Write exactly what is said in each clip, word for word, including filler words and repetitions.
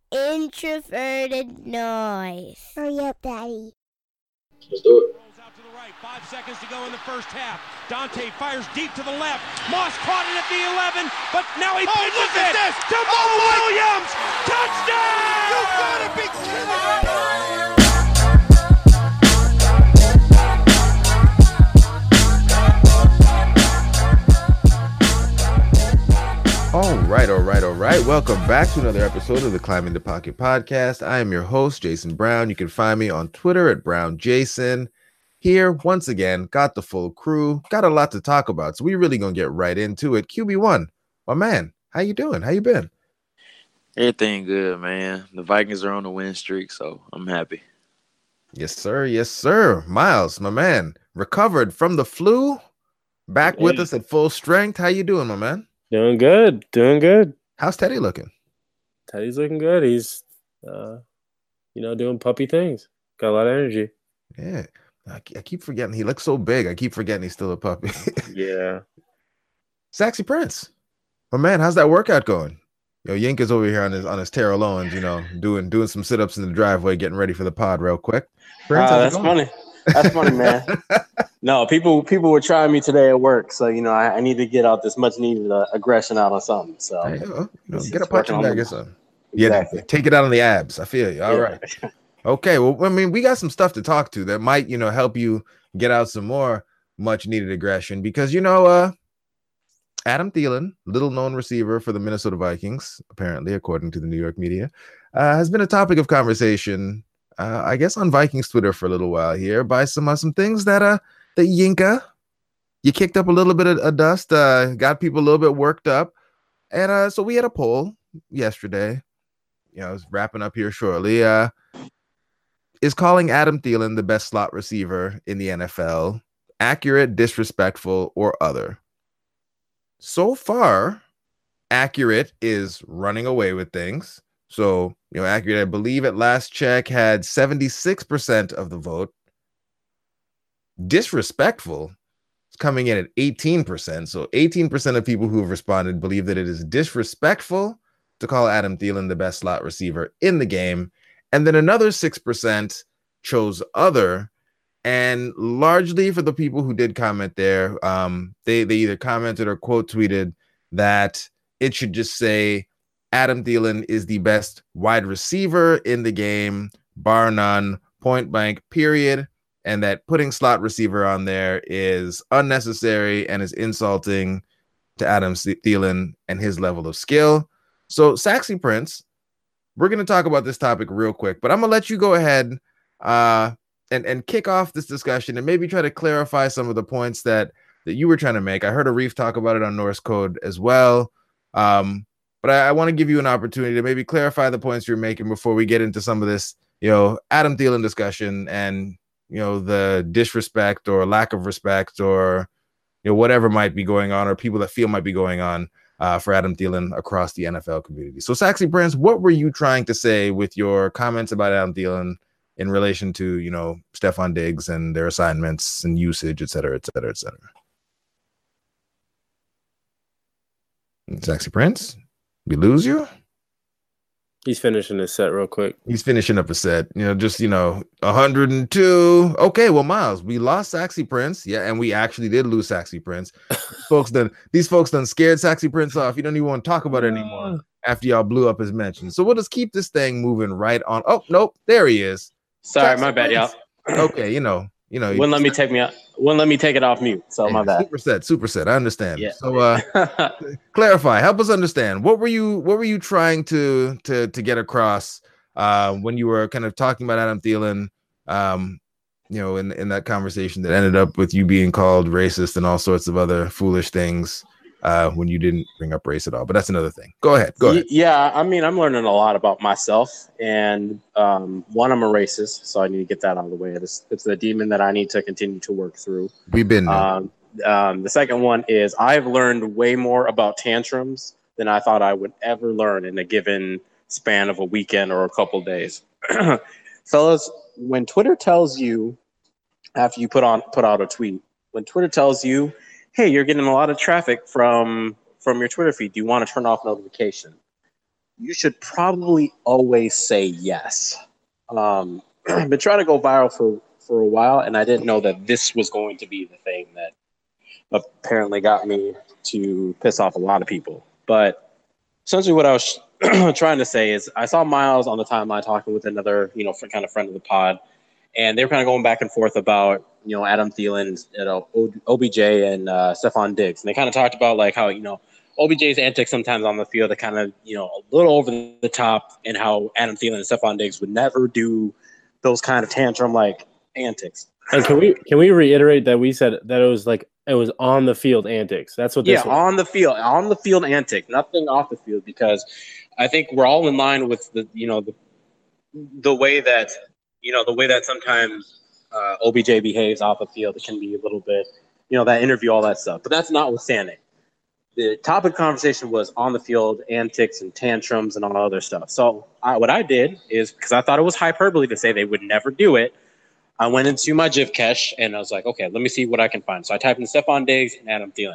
introverted noise. Hurry up, Daddy. Let's do it. Rolls out to the right. Five seconds to go in the first half. Dante fires deep to the left. Moss caught it at the eleven, but now he Oh, pitches look it at this. to Mo Oh, my- Williams. Touchdown! You gotta be kidding me! All right, all right, all right. Welcome back to another episode of the Climbing the Pocket podcast. I am your host, Jason Brown. You can find me on Twitter at Brown Jason. Here, once again, got the full crew. Got a lot to talk about, so we really gonna get right into it. Q B one, my man, how you doing? How you been? Everything good, man. The Vikings are on a win streak, so I'm happy. Yes, sir. Yes, sir. Miles, my man, recovered from the flu, back Yeah. with us at full strength. How you doing, my man? Doing good, doing good. How's Teddy looking? Teddy's looking good. He's, uh, you know, doing puppy things. Got a lot of energy. Yeah, I, I keep forgetting he looks so big. I keep forgetting he's still a puppy. Yeah. Sexy Prince, my man, how's that workout going? Yo, Yink is over here on his on his Terrell Owens, you know, doing doing some sit ups in the driveway, getting ready for the pod real quick. Prince, Uh, how's it that's going? funny. That's funny, man. No, people people were trying me today at work, so you know I, I need to get out this much needed uh, aggression out on something. So Hey, yo, you know, It's- get a it's punching working on bag or the- something. Yeah, Exactly. take it out on the abs. I feel you. All Yeah. right. Okay. Well, I mean, we got some stuff to talk to that might, you know, help you get out some more much needed aggression because, you know, uh, Adam Thielen, little known receiver for the Minnesota Vikings, apparently, according to the New York media, uh, has been a topic of conversation, uh, I guess, on Vikings Twitter for a little while here by some uh, some things that uh that Yinka, you kicked up a little bit of, of dust, uh, got people a little bit worked up, and uh, so we had a poll yesterday. You know, I was wrapping up here shortly. Uh, is calling Adam Thielen the best slot receiver in the N F L accurate, disrespectful, or other? So far, accurate is running away with things. So, you know, accurate, I believe at last check had seventy-six percent of the vote. Disrespectful is coming in at eighteen percent. So eighteen percent of people who have responded believe that it is disrespectful to call Adam Thielen the best slot receiver in the game. And then another six percent chose other. And largely for the people who did comment there, um, they, they either commented or quote tweeted that it should just say Adam Thielen is the best wide receiver in the game, bar none, point blank, period. And that putting slot receiver on there is unnecessary and is insulting to Adam Thielen and his level of skill. So, Sexy Prince, we're going to talk about this topic real quick, but I'm going to let you go ahead uh, and, and kick off this discussion and maybe try to clarify some of the points that, that you were trying to make. I heard Arif talk about it on Norse Code as well. Um, but I, I want to give you an opportunity to maybe clarify the points you're making before we get into some of this, you know, Adam Thielen discussion and, you know, the disrespect or lack of respect or, you know, whatever might be going on or people that feel might be going on uh, for Adam Thielen across the N F L community. So, Sexy Prince, what were you trying to say with your comments about Adam Thielen in relation to, you know, Stephon Diggs and their assignments and usage, et cetera, et cetera, et cetera? Sexy Prince, we lose you? He's finishing his set real quick. He's finishing up a set, you know, just, you know, one hundred two. Okay, well, Miles, we lost Sexy Prince. Yeah, and we actually did lose Sexy Prince. folks done, these folks done scared Sexy Prince off. You don't even want to talk about it anymore after y'all blew up his mention. So we'll just keep this thing moving right on. Oh, nope, there he is. sorry, Sexy my bad, y'all. Prince. Okay, you know, you know. Wouldn't let me take me out. Wouldn't let me take it off mute. So my bad. Super set, super set. I understand. Yeah. So uh clarify, help us understand. What were you what were you trying to to to get across uh when you were kind of talking about Adam Thielen, um, you know, in, in that conversation that ended up with you being called racist and all sorts of other foolish things uh when you didn't bring up race at all. But that's another thing. Go ahead. Go ahead. Yeah, I mean, I'm learning a lot about myself, and um, one, I'm a racist, so I need to get that out of the way. It's, it's the demon that I need to continue to work through. We've been there. Um, um, the second one is I've learned way more about tantrums than I thought I would ever learn in a given span of a weekend or a couple days. Fellas, when Twitter tells you after you put on put out a tweet, when Twitter tells you, hey, you're getting a lot of traffic from from your Twitter feed, do you want to turn off notification? you should probably always say yes. Um, I've been trying to go viral for, for a while, and I didn't know that this was going to be the thing that apparently got me to piss off a lot of people. But essentially what I was trying to say is I saw Miles on the timeline talking with another, you know, kind of friend of the pod, and they were kind of going back and forth about, you know, Adam Thielen, you know, O B J and uh, Stephon Diggs. And they kind of talked about, like, how, you know, O B J's antics sometimes on the field are kind of, you know, a little over the top, and how Adam Thielen and Stephon Diggs would never do those kind of tantrum-like antics. And can we can we reiterate that we said that it was like it was on the field antics? That's what this yeah, was. on the field, on the field antics, nothing off the field, because I think we're all in line with the, you know, the the way that, you know, the way that sometimes uh, O B J behaves off the field. It can be a little bit, you know, that interview, all that stuff. But that's notwithstanding. The topic of conversation was on the field antics and tantrums and all other stuff. So I, what I did is, because I thought it was hyperbole to say they would never do it, I went into my GIF cache and I was like, okay, let me see what I can find. So I typed in Stephon Diggs and Adam Thielen.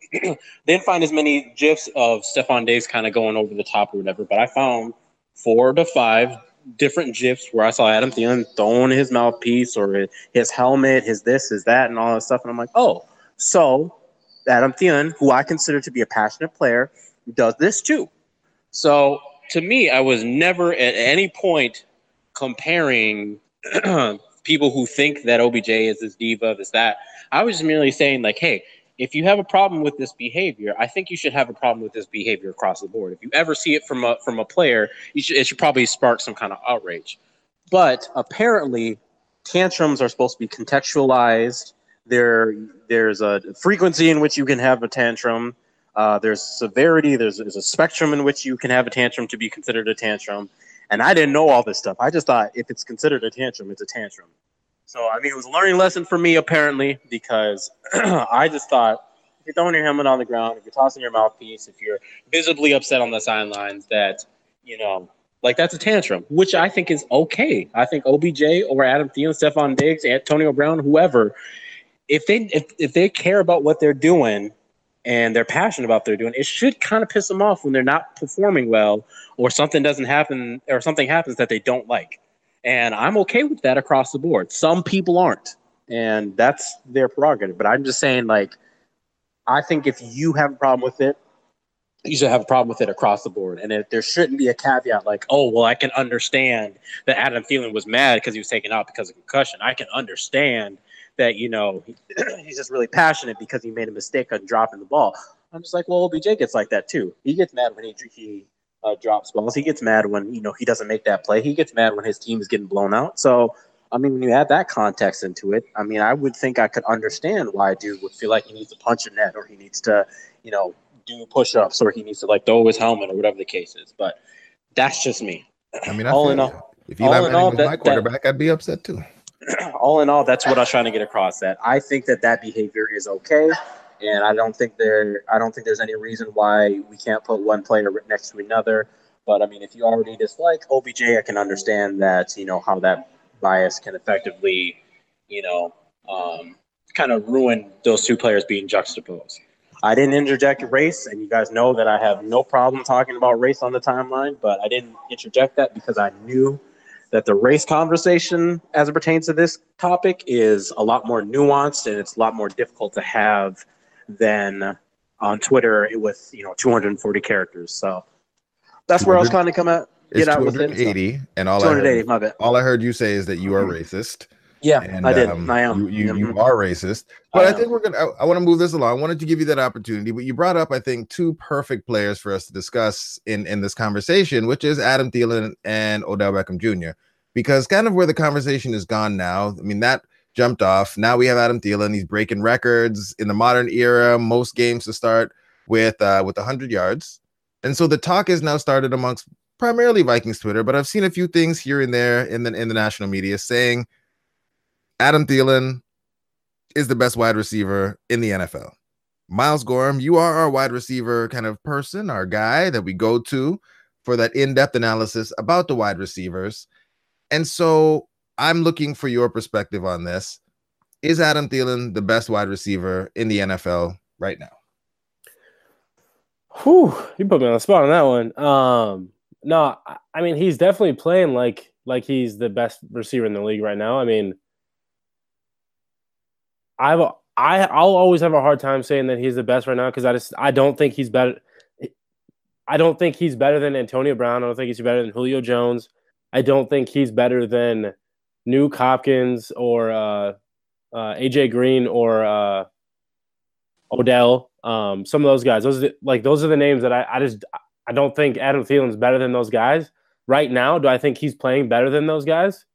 Didn't find as many GIFs of Stephon Diggs kind of going over the top or whatever, but I found four to five different GIFs where I saw Adam Thielen throwing his mouthpiece or his helmet, his this, his that, and all that stuff. And I'm like, oh, so Adam Thielen, who I consider to be a passionate player, does this too. So to me, I was never at any point comparing people who think that O B J is this diva, this, that. I was merely saying, like, hey, if you have a problem with this behavior, I think you should have a problem with this behavior across the board. If you ever see it from a from a player, you should, it should probably spark some kind of outrage. But apparently, tantrums are supposed to be contextualized. There, there's a frequency in which you can have a tantrum. Uh, there's severity. There's, there's a spectrum in which you can have a tantrum to be considered a tantrum. And I didn't know all this stuff. I just thought if it's considered a tantrum, it's a tantrum. So, I mean, it was a learning lesson for me, apparently, because I just thought if you're throwing your helmet on the ground, if you're tossing your mouthpiece, if you're visibly upset on the sidelines, that, you know, like, that's a tantrum, which I think is okay. I think O B J or Adam Thielen, Stephon Diggs, Antonio Brown, whoever, if they if, if they care about what they're doing and they're passionate about what they're doing, it should kind of piss them off when they're not performing well or something doesn't happen or something happens that they don't like. And I'm okay with that across the board. Some people aren't, and that's their prerogative. But I'm just saying, like, I think if you have a problem with it, you should have a problem with it across the board. And if there shouldn't be a caveat like, oh, well, I can understand that Adam Thielen was mad because he was taken out because of concussion. I can understand that, you know, he, he's just really passionate because he made a mistake on dropping the ball. I'm just like, well, O B J gets like that too. He gets mad when he he uh, drops balls. He gets mad when, you know, he doesn't make that play. He gets mad when his team is getting blown out. So, I mean, when you add that context into it, I mean, I would think I could understand why a dude would feel like he needs to punch a net or he needs to, you know, do push-ups or he needs to, like, throw his helmet or whatever the case is. But that's just me. I mean, I all feel in all, if Eli Manning all, was that, my quarterback, that, I'd be upset too. All in all, that's what I was trying to get across. That I think that that behavior is okay, and I don't think there, I don't think there's any reason why we can't put one player next to another. But I mean, if you already dislike O B J, I can understand that, you know, how that bias can effectively, you know, um, kind of ruin those two players being juxtaposed. I didn't interject race, and you guys know that I have no problem talking about race on the timeline, but I didn't interject that because I knew that the race conversation as it pertains to this topic is a lot more nuanced and it's a lot more difficult to have than on Twitter with, you know, two hundred forty characters. So that's where I was trying to come at. Get out with it. two hundred eighty, and all two hundred eighty, I heard, my bad. all I heard you say is that you are racist. Yeah, and, I did. Um, I am. You, you, mm-hmm. you are racist. But I, I think we're gonna. I, I want to move this along. I wanted to give you that opportunity, but you brought up, I think, two perfect players for us to discuss in in this conversation, which is Adam Thielen and Odell Beckham Junior Because kind of where the conversation is gone now. I mean, that jumped off. Now we have Adam Thielen. He's breaking records in the modern era. Most games to start with uh, with one hundred yards, and so the talk is now started amongst primarily Vikings Twitter. But I've seen a few things here and there in the in the national media saying Adam Thielen is the best wide receiver in the N F L. Miles Gorham, you are our wide receiver kind of person, our guy that we go to for that in-depth analysis about the wide receivers. And so I'm looking for your perspective on this. Is Adam Thielen the best wide receiver in the N F L right now? Whew, you put me on the spot on that one. Um, No, I- I mean he's definitely playing like like he's the best receiver in the league right now. I mean, I've I I'll always have a hard time saying that he's the best right now because I just I don't think he's better. I don't think he's better than Antonio Brown. I don't think he's better than Julio Jones. I don't think he's better than Nuke Hopkins or uh, uh, A J Green or uh, Odell. Um, some of those guys. Those are the, like those are the names that I, I just I don't think Adam Thielen's better than those guys right now. Do I think he's playing better than those guys?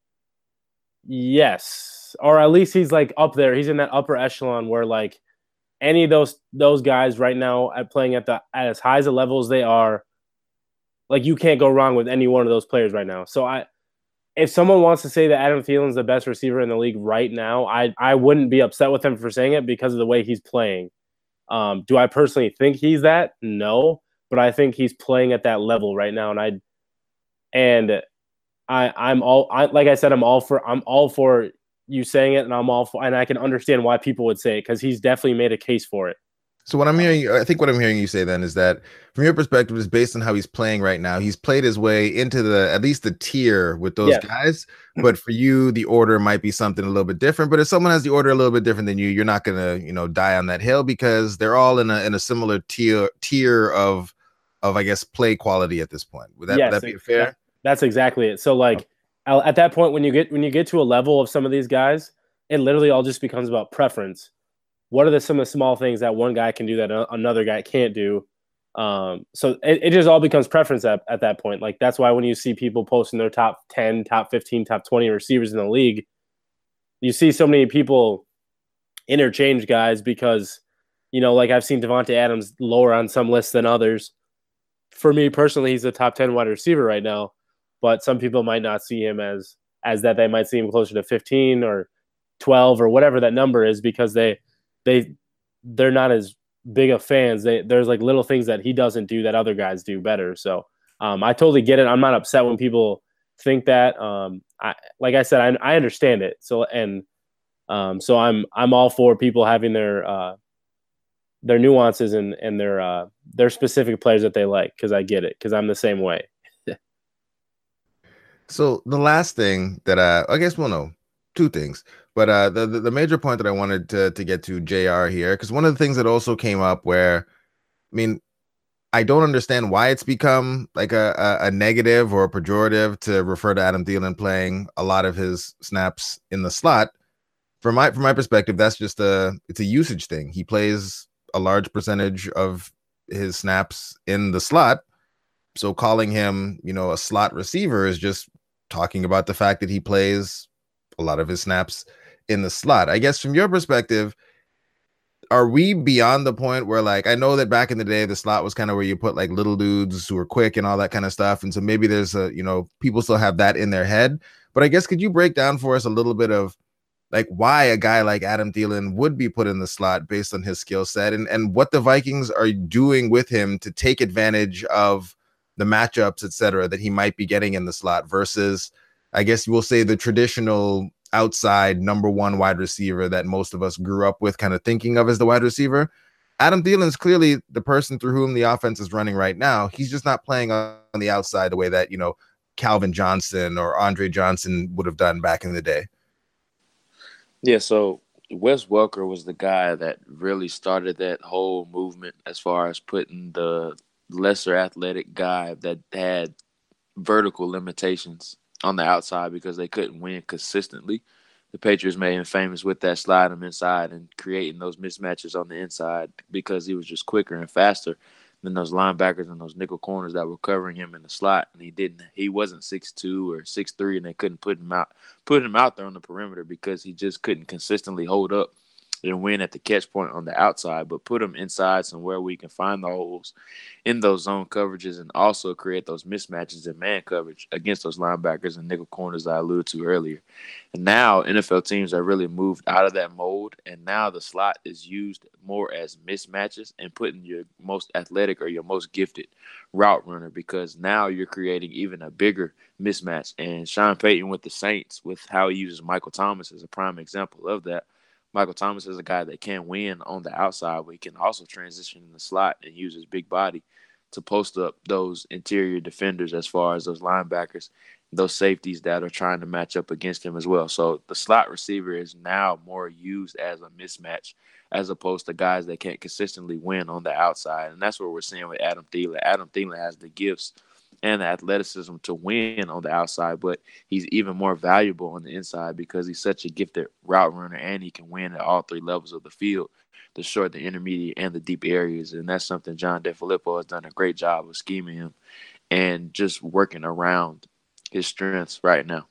Yes, or at least he's like up there. He's in that upper echelon where like any of those those guys right now at playing at the at as high as the levels they are, like you can't go wrong with any one of those players right now. So I, if someone wants to say that Adam Thielen's the best receiver in the league right now, I I wouldn't be upset with him for saying it because of the way he's playing. Um, do I personally think he's that? No, but I think he's playing at that level right now, and I and I I'm all I like I said I'm all for I'm all for you saying it, and I'm all for, and I can understand why people would say it because he's definitely made a case for it. So what I'm hearing, I think what I'm hearing you say then is that from your perspective is based on how he's playing right now. He's played his way into the, at least the tier with those Yeah. guys. But for you, the order might be something a little bit different. But if someone has the order a little bit different than you, you're not going to, you know, die on that hill because they're all in a, in a similar tier, tier of, of, I guess, play quality at this point. Would that, Yes, would that be fair? that- that's exactly it. So like I'll- at that point, when you get, when you get to a level of some of these guys, it literally all just becomes about preference. What are the some of the small things that one guy can do that another guy can't do? Um, so it, it just all becomes preference at, at that point. Like that's why when you see people posting their top ten, top fifteen, top twenty receivers in the league, you see so many people interchange guys because, you know, like I've seen Devontae Adams lower on some lists than others. For me personally, he's a top ten wide receiver right now, but some people might not see him as as that. They might see him closer to fifteen or twelve or whatever that number is because they they they're not as big of fans. They, there's like little things that he doesn't do that other guys do better. So um, I totally get it. I'm not upset when people think that. Um, I, like I said, I, I understand it. So and um, so I'm I'm all for people having their uh, their nuances and and their uh, their specific players that they like because I get it because I'm the same way. So the last thing that I, I guess, well, no, two things. But uh, the, the the major point that I wanted to to get to J R here, because one of the things that also came up where, I mean, I don't understand why it's become like a, a, a negative or a pejorative to refer to Adam Thielen playing a lot of his snaps in the slot. From my from my perspective, that's just a it's a usage thing. He plays a large percentage of his snaps in the slot. So calling him, you know, a slot receiver is just talking about the fact that he plays a lot of his snaps in the slot. I guess from your perspective, are we beyond the point where, like, I know that back in the day, the slot was kind of where you put like little dudes who are quick and all that kind of stuff. And so maybe there's a, you know, people still have that in their head. But I guess could you break down for us a little bit of like why a guy like Adam Thielen would be put in the slot based on his skill set and, and what the Vikings are doing with him to take advantage of the matchups, et cetera, that he might be getting in the slot versus, I guess we'll say, the traditional outside number one wide receiver that most of us grew up with kind of thinking of as the wide receiver. Adam Thielen is clearly the person through whom the offense is running right now. He's just not playing on the outside the way that, you know, Calvin Johnson or Andre Johnson would have done back in the day. Yeah, so Wes Welker was the guy that really started that whole movement as far as putting the lesser athletic guy that had vertical limitations on the outside because they couldn't win consistently. The Patriots made him famous with that slide him inside and creating those mismatches on the inside because he was just quicker and faster than those linebackers and those nickel corners that were covering him in the slot. And he didn't he wasn't six two or six three, and they couldn't put him out put him out there on the perimeter because he just couldn't consistently hold up and win at the catch point on the outside, but put them inside somewhere where you can find the holes in those zone coverages and also create those mismatches in man coverage against those linebackers and nickel corners I alluded to earlier. And now N F L teams are really moved out of that mold, and now the slot is used more as mismatches and putting your most athletic or your most gifted route runner because now you're creating even a bigger mismatch. And Sean Payton with the Saints, with how he uses Michael Thomas as a prime example of that. Michael Thomas is a guy that can win on the outside, but he can also transition in the slot and use his big body to post up those interior defenders as far as those linebackers, those safeties that are trying to match up against him as well. So the slot receiver is now more used as a mismatch as opposed to guys that can't consistently win on the outside. And that's what we're seeing with Adam Thielen. Adam Thielen has the gifts and the athleticism to win on the outside, but he's even more valuable on the inside because he's such a gifted route runner and he can win at all three levels of the field, the short, the intermediate, and the deep areas. And that's something John DeFilippo has done a great job of scheming him and just working around his strengths right now.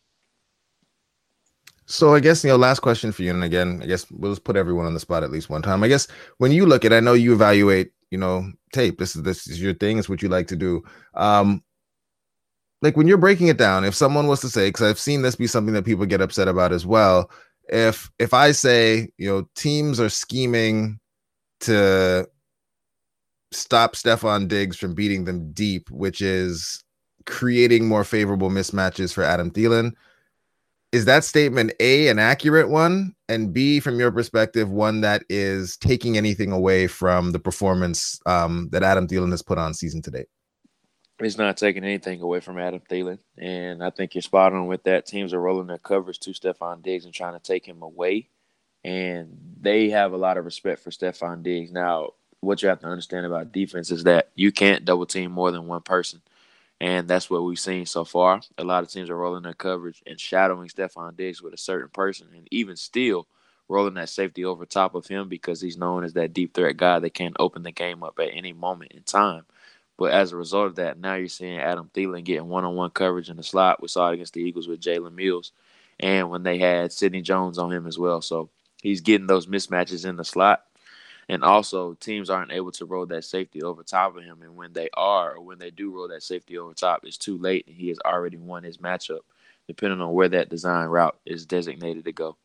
So I guess, you know, last question for you. And again, I guess we'll just put everyone on the spot at least one time. I guess when you look at, I know you evaluate, you know, tape. This is, this is your thing. It's what you like to do. Um, like when you're breaking it down, if someone was to say, because I've seen this be something that people get upset about as well. If, if I say, you know, teams are scheming to stop Stephon Diggs from beating them deep, which is creating more favorable mismatches for Adam Thielen. Is that statement A, an accurate one, and B, from your perspective, one that is taking anything away from the performance um, that Adam Thielen has put on season to date? It's not taking anything away from Adam Thielen, and I think you're spot on with that. Teams are rolling their coverage to Stephon Diggs and trying to take him away, and they have a lot of respect for Stephon Diggs. Now, what you have to understand about defense is that you can't double team more than one person. And that's what we've seen so far. A lot of teams are rolling their coverage and shadowing Stephon Diggs with a certain person, and even still rolling that safety over top of him because he's known as that deep threat guy that can open the game up at any moment in time. But as a result of that, now you're seeing Adam Thielen getting one-on-one coverage in the slot. We saw it against the Eagles with Jalen Mills, and when they had Sidney Jones on him as well. So he's getting those mismatches in the slot. And also, teams aren't able to roll that safety over top of him. And when they are, or when they do roll that safety over top, it's too late, and he has already won his matchup, depending on where that design route is designated to go.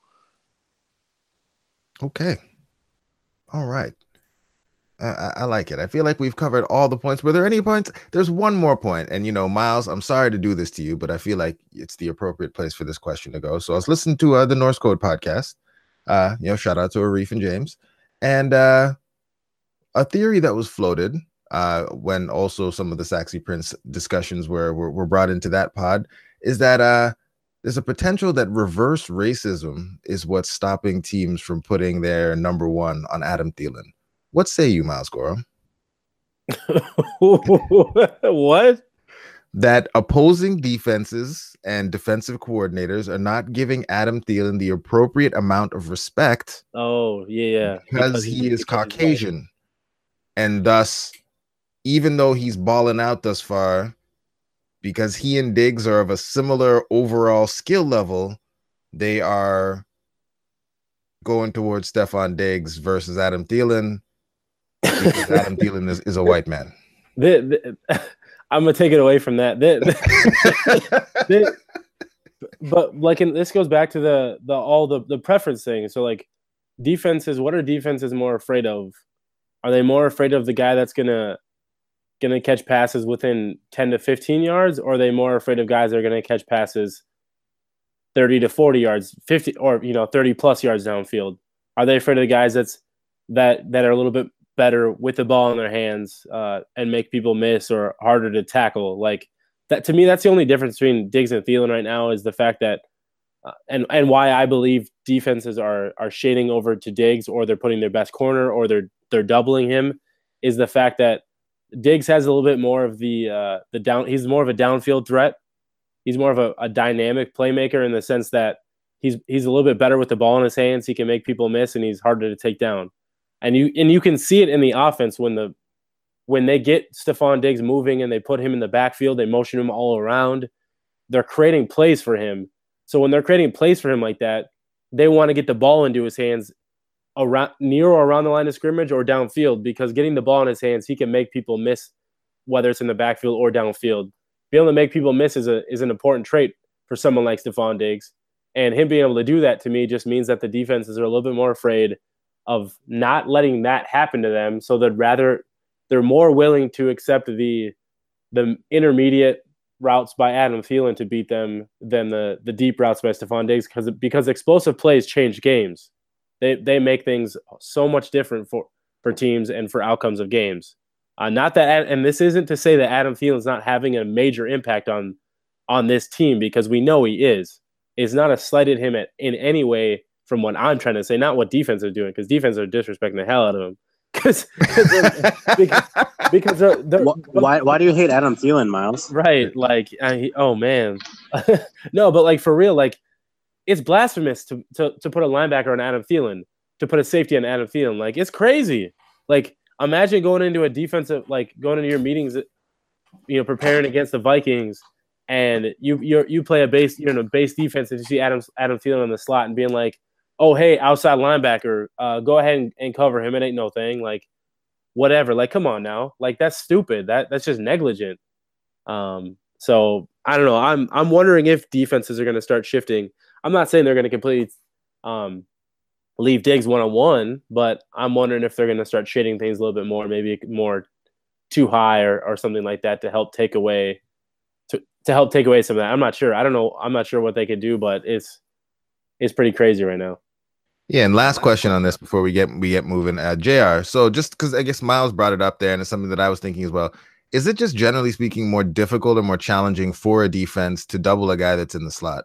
Okay. All right. I, I like it. I feel like we've covered all the points. Were there any points? There's one more point. And, you know, Miles, I'm sorry to do this to you, but I feel like it's the appropriate place for this question to go. So I was listening to uh, the Norse Code podcast. Uh, you know, shout out to Arif and James. And uh, a theory that was floated uh, when also some of the Saxy Prince discussions were, were, were brought into that pod is that uh, there's a potential that reverse racism is what's stopping teams from putting their number one on Adam Thielen. What say you, Miles Gorham? What? That opposing defenses and defensive coordinators are not giving Adam Thielen the appropriate amount of respect. Oh, yeah. Because, because he is Caucasian. And thus, even though he's balling out thus far, because he and Diggs are of a similar overall skill level, they are going towards Stephon Diggs versus Adam Thielen because Adam Thielen is, is a white man. The, the, I'm gonna take it away from that. The, the, the, but like, in, this goes back to the the all the the preference thing. So like, defenses. What are defenses more afraid of? Are they more afraid of the guy that's gonna gonna catch passes within ten to fifteen yards, or are they more afraid of guys that are gonna catch passes thirty to forty yards, fifty or you know thirty plus yards downfield? Are they afraid of the guys that's that that are a little bit better with the ball in their hands uh, and make people miss or harder to tackle? Like that, to me, that's the only difference between Diggs and Thielen right now is the fact that, uh, and and why I believe defenses are are shading over to Diggs, or they're putting their best corner, or they're they're doubling him, is the fact that Diggs has a little bit more of the uh, the down. He's more of a downfield threat. He's more of a, a dynamic playmaker in the sense that he's he's a little bit better with the ball in his hands. He can make people miss, and he's harder to take down. And you and you can see it in the offense when the when they get Stephon Diggs moving and they put him in the backfield, they motion him all around. They're creating plays for him. So when they're creating plays for him like that, they want to get the ball into his hands around near or around the line of scrimmage or downfield, because getting the ball in his hands, he can make people miss, whether it's in the backfield or downfield. Being able to make people miss is a is an important trait for someone like Stephon Diggs. And him being able to do that, to me, just means that the defenses are a little bit more afraid of not letting that happen to them. So they'd rather, they're more willing to accept the the intermediate routes by Adam Thielen to beat them than the the deep routes by Stephon Diggs, because because explosive plays change games. They they make things so much different for, for teams and for outcomes of games. Uh, not that, and this isn't to say that Adam Thielen's not having a major impact on on this team, because we know he is. It's not a slight at him at, in any way from what I'm trying to say, not what defense are doing, because defense are disrespecting the hell out of him. Because because, because they're, they're, why why do you hate Adam Thielen, Miles? Right, like I, oh man, no, but like for real, like it's blasphemous to, to to put a linebacker on Adam Thielen, to put a safety on Adam Thielen. Like it's crazy. Like imagine going into a defensive, like going into your meetings, you know, preparing against the Vikings, and you you you play a base, you know, base defense, and you see Adam Adam Thielen in the slot and being like, oh hey, outside linebacker, uh, go ahead and, and cover him. It ain't no thing. Like whatever. Like come on now. Like that's stupid. That that's just negligent. Um. So I don't know. I'm I'm wondering if defenses are going to start shifting. I'm not saying they're going to completely um, leave Diggs one-on-one, but I'm wondering if they're going to start shading things a little bit more, maybe more too high or, or something like that to help take away to, to help take away some of that. I'm not sure. I don't know. I'm not sure what they could do, but it's it's pretty crazy right now. Yeah, and last question on this before we get we get moving. Uh, J R, so just because I guess Miles brought it up there, and it's something that I was thinking as well. Is it just generally speaking more difficult or more challenging for a defense to double a guy that's in the slot?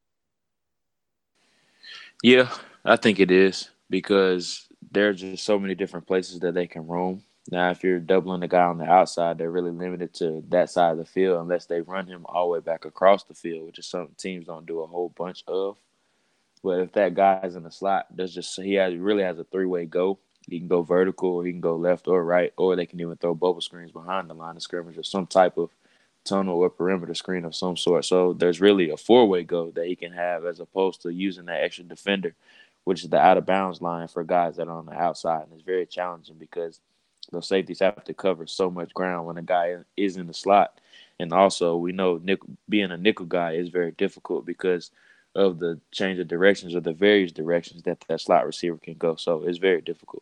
Yeah, I think it is, because there's just so many different places that they can roam. Now, if you're doubling the guy on the outside, they're really limited to that side of the field unless they run him all the way back across the field, which is something teams don't do a whole bunch of. But if that guy's in the slot, there's just he has really has a three-way go. He can go vertical, or he can go left or right, or they can even throw bubble screens behind the line of scrimmage or some type of tunnel or perimeter screen of some sort. So there's really a four-way go that he can have, as opposed to using that extra defender, which is the out-of-bounds line for guys that are on the outside. And it's very challenging because those safeties have to cover so much ground when a guy is in the slot. And also, we know nickel, being a nickel guy is very difficult because of the change of directions or the various directions that that slot receiver can go. So it's very difficult.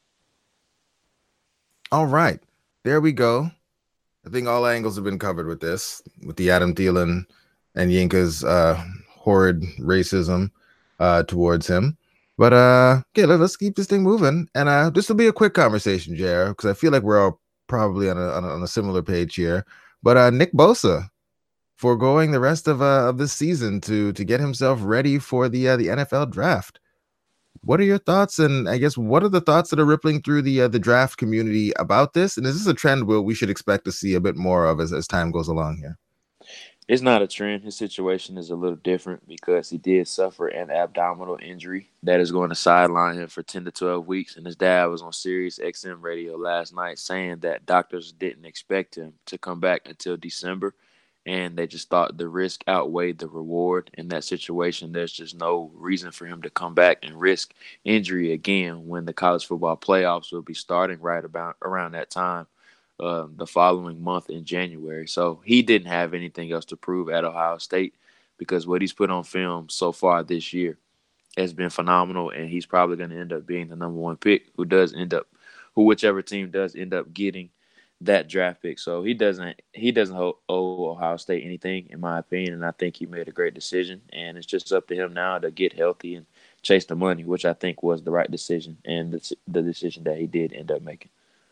All right. There we go. I think all angles have been covered with this, with the Adam Thielen and Yinka's uh, horrid racism uh, towards him. But uh, yeah, let, let's keep this thing moving. And uh, this will be a quick conversation, J R, because I feel like we're all probably on a, on a, on a similar page here. But uh, Nick Bosa foregoing the rest of uh, of this season to to get himself ready for the uh, the N F L draft. What are your thoughts? And I guess what are the thoughts that are rippling through the uh, the draft community about this? And is this a trend where we should expect to see a bit more of as, as time goes along here? It's not a trend. His situation is a little different because he did suffer an abdominal injury that is going to sideline him for ten to twelve weeks. And his dad was on Sirius X M radio last night saying that doctors didn't expect him to come back until December. And they just thought the risk outweighed the reward in that situation. There's just no reason for him to come back and risk injury again when the college football playoffs will be starting right about around that time, uh, the following month in January. So he didn't have anything else to prove at Ohio State because what he's put on film so far this year has been phenomenal, and he's probably going to end up being the number one pick who does end up, who whichever team does end up getting that draft pick. So he doesn't he doesn't owe Ohio State anything, in my opinion, and I think he made a great decision. And it's just up to him now to get healthy and chase the money, which I think was the right decision and the, the decision that he did end up making.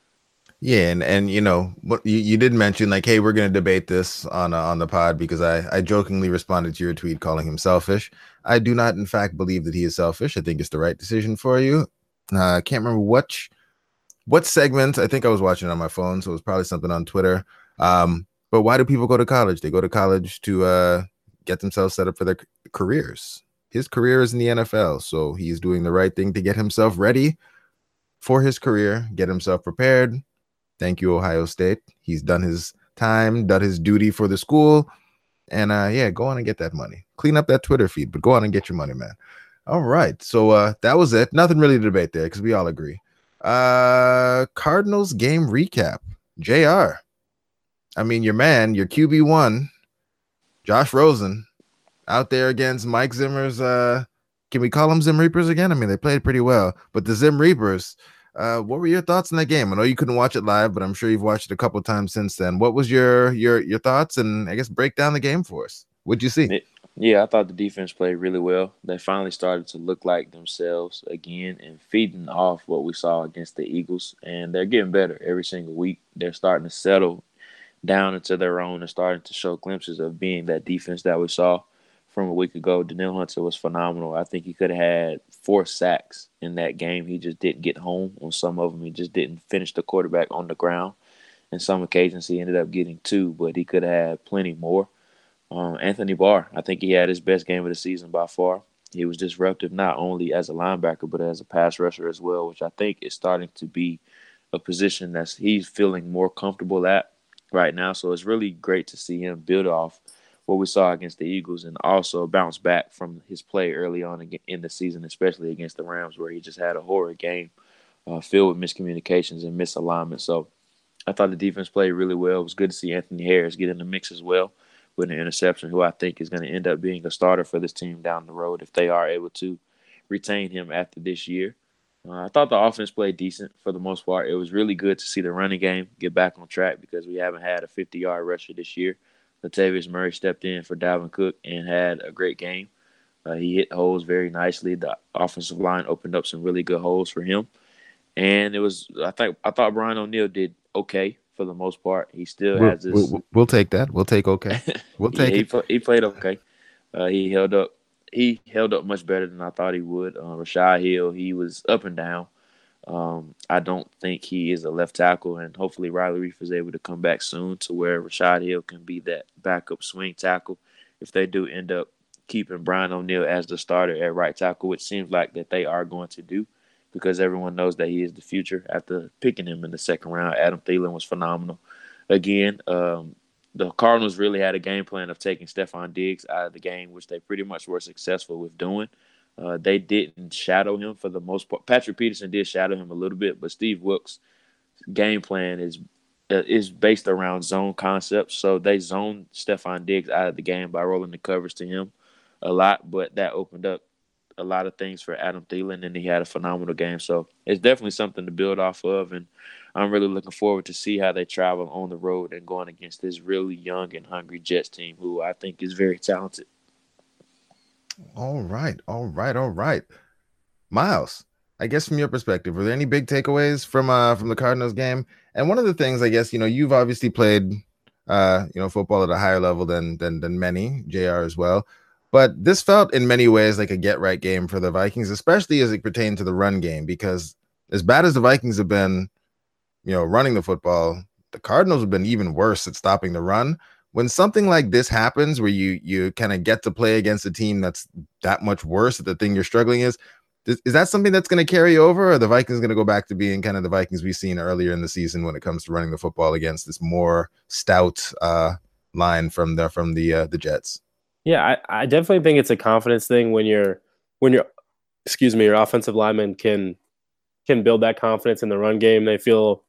Yeah, and and you know what you, you did mention, like, hey, we're going to debate this on uh, on the pod because I I jokingly responded to your tweet calling him selfish. I do not, in fact, believe that he is selfish. I think it's the right decision for you. Uh, I can't remember which. What segment? I think I was watching it on my phone, so it was probably something on Twitter. Um, but why do people go to college? They go to college to uh, get themselves set up for their c- careers. His career is in the N F L, so he's doing the right thing to get himself ready for his career, get himself prepared. Thank you, Ohio State. He's done his time, done his duty for the school. And uh, yeah, go on and get that money. Clean up that Twitter feed, but go on and get your money, man. All right, so uh, that was it. Nothing really to debate there because we all agree. Uh, Cardinals game recap. J R. I mean, your man, your Q B one, Josh Rosen, out there against Mike Zimmer's. Uh, can we call them Zim Reapers again? I mean, they played pretty well, but the Zim Reapers. Uh, what were your thoughts on that game? I know you couldn't watch it live, but I'm sure you've watched it a couple of times since then. What was your your your thoughts? And I guess break down the game for us. What'd you see? It, Yeah, I thought the defense played really well. They finally started to look like themselves again and feeding off what we saw against the Eagles. And they're getting better every single week. They're starting to settle down into their own and starting to show glimpses of being that defense that we saw from a week ago. Danielle Hunter was phenomenal. I think he could have had four sacks in that game. He just didn't get home on some of them. He just didn't finish the quarterback on the ground. In some occasions, he ended up getting two, but he could have had plenty more. Um, Anthony Barr, I think he had his best game of the season by far. He was disruptive not only as a linebacker, but as a pass rusher as well, which I think is starting to be a position that he's feeling more comfortable at right now. So it's really great to see him build off what we saw against the Eagles and also bounce back from his play early on in the season, especially against the Rams, where he just had a horrid game uh, filled with miscommunications and misalignment. So I thought the defense played really well. It was good to see Anthony Harris get in the mix as well with an interception, who I think is going to end up being a starter for this team down the road if they are able to retain him after this year. Uh, I thought the offense played decent for the most part. It was really good to see the running game get back on track because we haven't had a fifty-yard rusher this year. Latavius Murray stepped in for Dalvin Cook and had a great game. Uh, he hit holes very nicely. The offensive line opened up some really good holes for him. And it was, I think, I thought Brian O'Neill did okay for the most part. He still we'll, has this. We'll, we'll take that. We'll take okay. We'll take yeah, it. He, he played okay. Uh, he held up. He held up much better than I thought he would. Uh, Rashad Hill, he was up and down. Um, I don't think he is a left tackle, and hopefully Riley Reef is able to come back soon to where Rashad Hill can be that backup swing tackle if they do end up keeping Brian O'Neill as the starter at right tackle, which seems like that they are going to do because everyone knows that he is the future after picking him in the second round. Adam Thielen was phenomenal. Again, um, the Cardinals really had a game plan of taking Stephon Diggs out of the game, which they pretty much were successful with doing. Uh, they didn't shadow him for the most part. Patrick Peterson did shadow him a little bit, but Steve Wilkes' game plan is uh, is based around zone concepts. So they zoned Stephon Diggs out of the game by rolling the covers to him a lot, but that opened up a lot of things for Adam Thielen, and he had a phenomenal game. So it's definitely something to build off of, and I'm really looking forward to see how they travel on the road and going against this really young and hungry Jets team, who I think is very talented. All right, all right, all right. Miles, I guess from your perspective, were there any big takeaways from uh from the Cardinals game? And one of the things, I guess, you know, you've obviously played uh you know football at a higher level than than than many, J R as well. But this felt in many ways like a get-right game for the Vikings, especially as it pertained to the run game, because as bad as the Vikings have been, you know, running the football, the Cardinals have been even worse at stopping the run. When something like this happens, where you you kind of get to play against a team that's that much worse at the thing you're struggling is, is that something that's going to carry over, or are the Vikings going to go back to being kind of the Vikings we've seen earlier in the season when it comes to running the football against this more stout uh, line from the from the uh, the Jets? Yeah, I, I definitely think it's a confidence thing when you're when you're excuse me, your offensive linemen can can build that confidence in the run game. They feel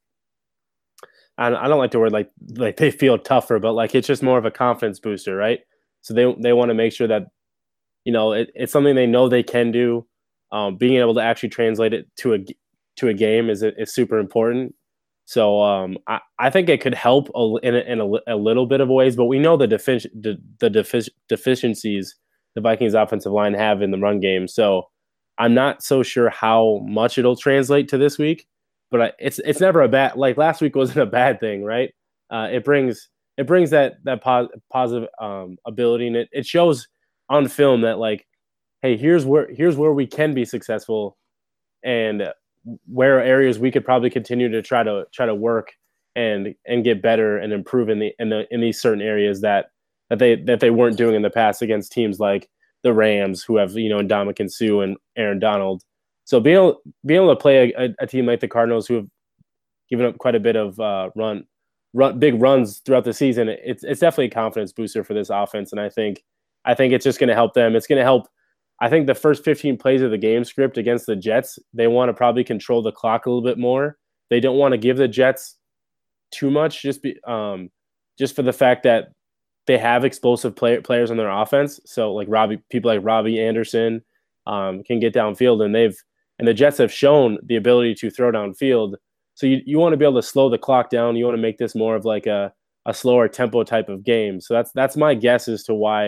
I I don't like the word like like they feel tougher, but like it's just more of a confidence booster, right? So they they want to make sure that you know it, it's something they know they can do. Um, being able to actually translate it to a to a game is is super important. So um, I, I think it could help a, in, a, in a, a little bit of ways, but we know the, defici- the, the defici- deficiencies the Vikings offensive line have in the run game. So I'm not so sure how much it'll translate to this week, but I, it's it's never a bad, like last week wasn't a bad thing, right? Uh, it brings it brings that that pos- positive um, ability, and it, it shows on film that like, hey, here's where here's where we can be successful, and where areas we could probably continue to try to try to work and and get better and improve in the in the in these certain areas that that they that they weren't doing in the past against teams like the Rams, who have you know Ndamukong Suh and Aaron Donald. So being able being able to play a, a team like the Cardinals, who have given up quite a bit of uh, run run big runs throughout the season, it's it's definitely a confidence booster for this offense, and I think I think it's just going to help them. It's going to help. I think the first fifteen plays of the game script against the Jets, they want to probably control the clock a little bit more. They don't want to give the Jets too much, just be, um, just for the fact that they have explosive play, players on their offense. So like Robbie, people like Robbie Anderson um, can get downfield, and they've and the Jets have shown the ability to throw downfield. So you you want to be able to slow the clock down. You want to make this more of like a a slower tempo type of game. So that's that's my guess as to why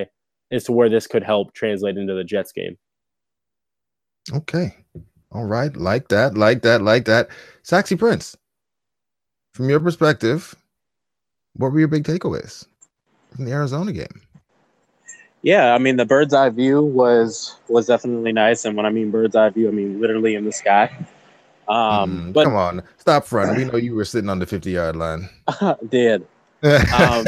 as to where this could help translate into the Jets game. Okay. All right. Like that, like that, like that. Saxy Prince, from your perspective, what were your big takeaways from the Arizona game? Yeah, I mean, the bird's eye view was was definitely nice. And when I mean bird's eye view, I mean literally in the sky. Um, Mm, but come on, stop fronting. We know you were sitting on the fifty-yard line. did. Um,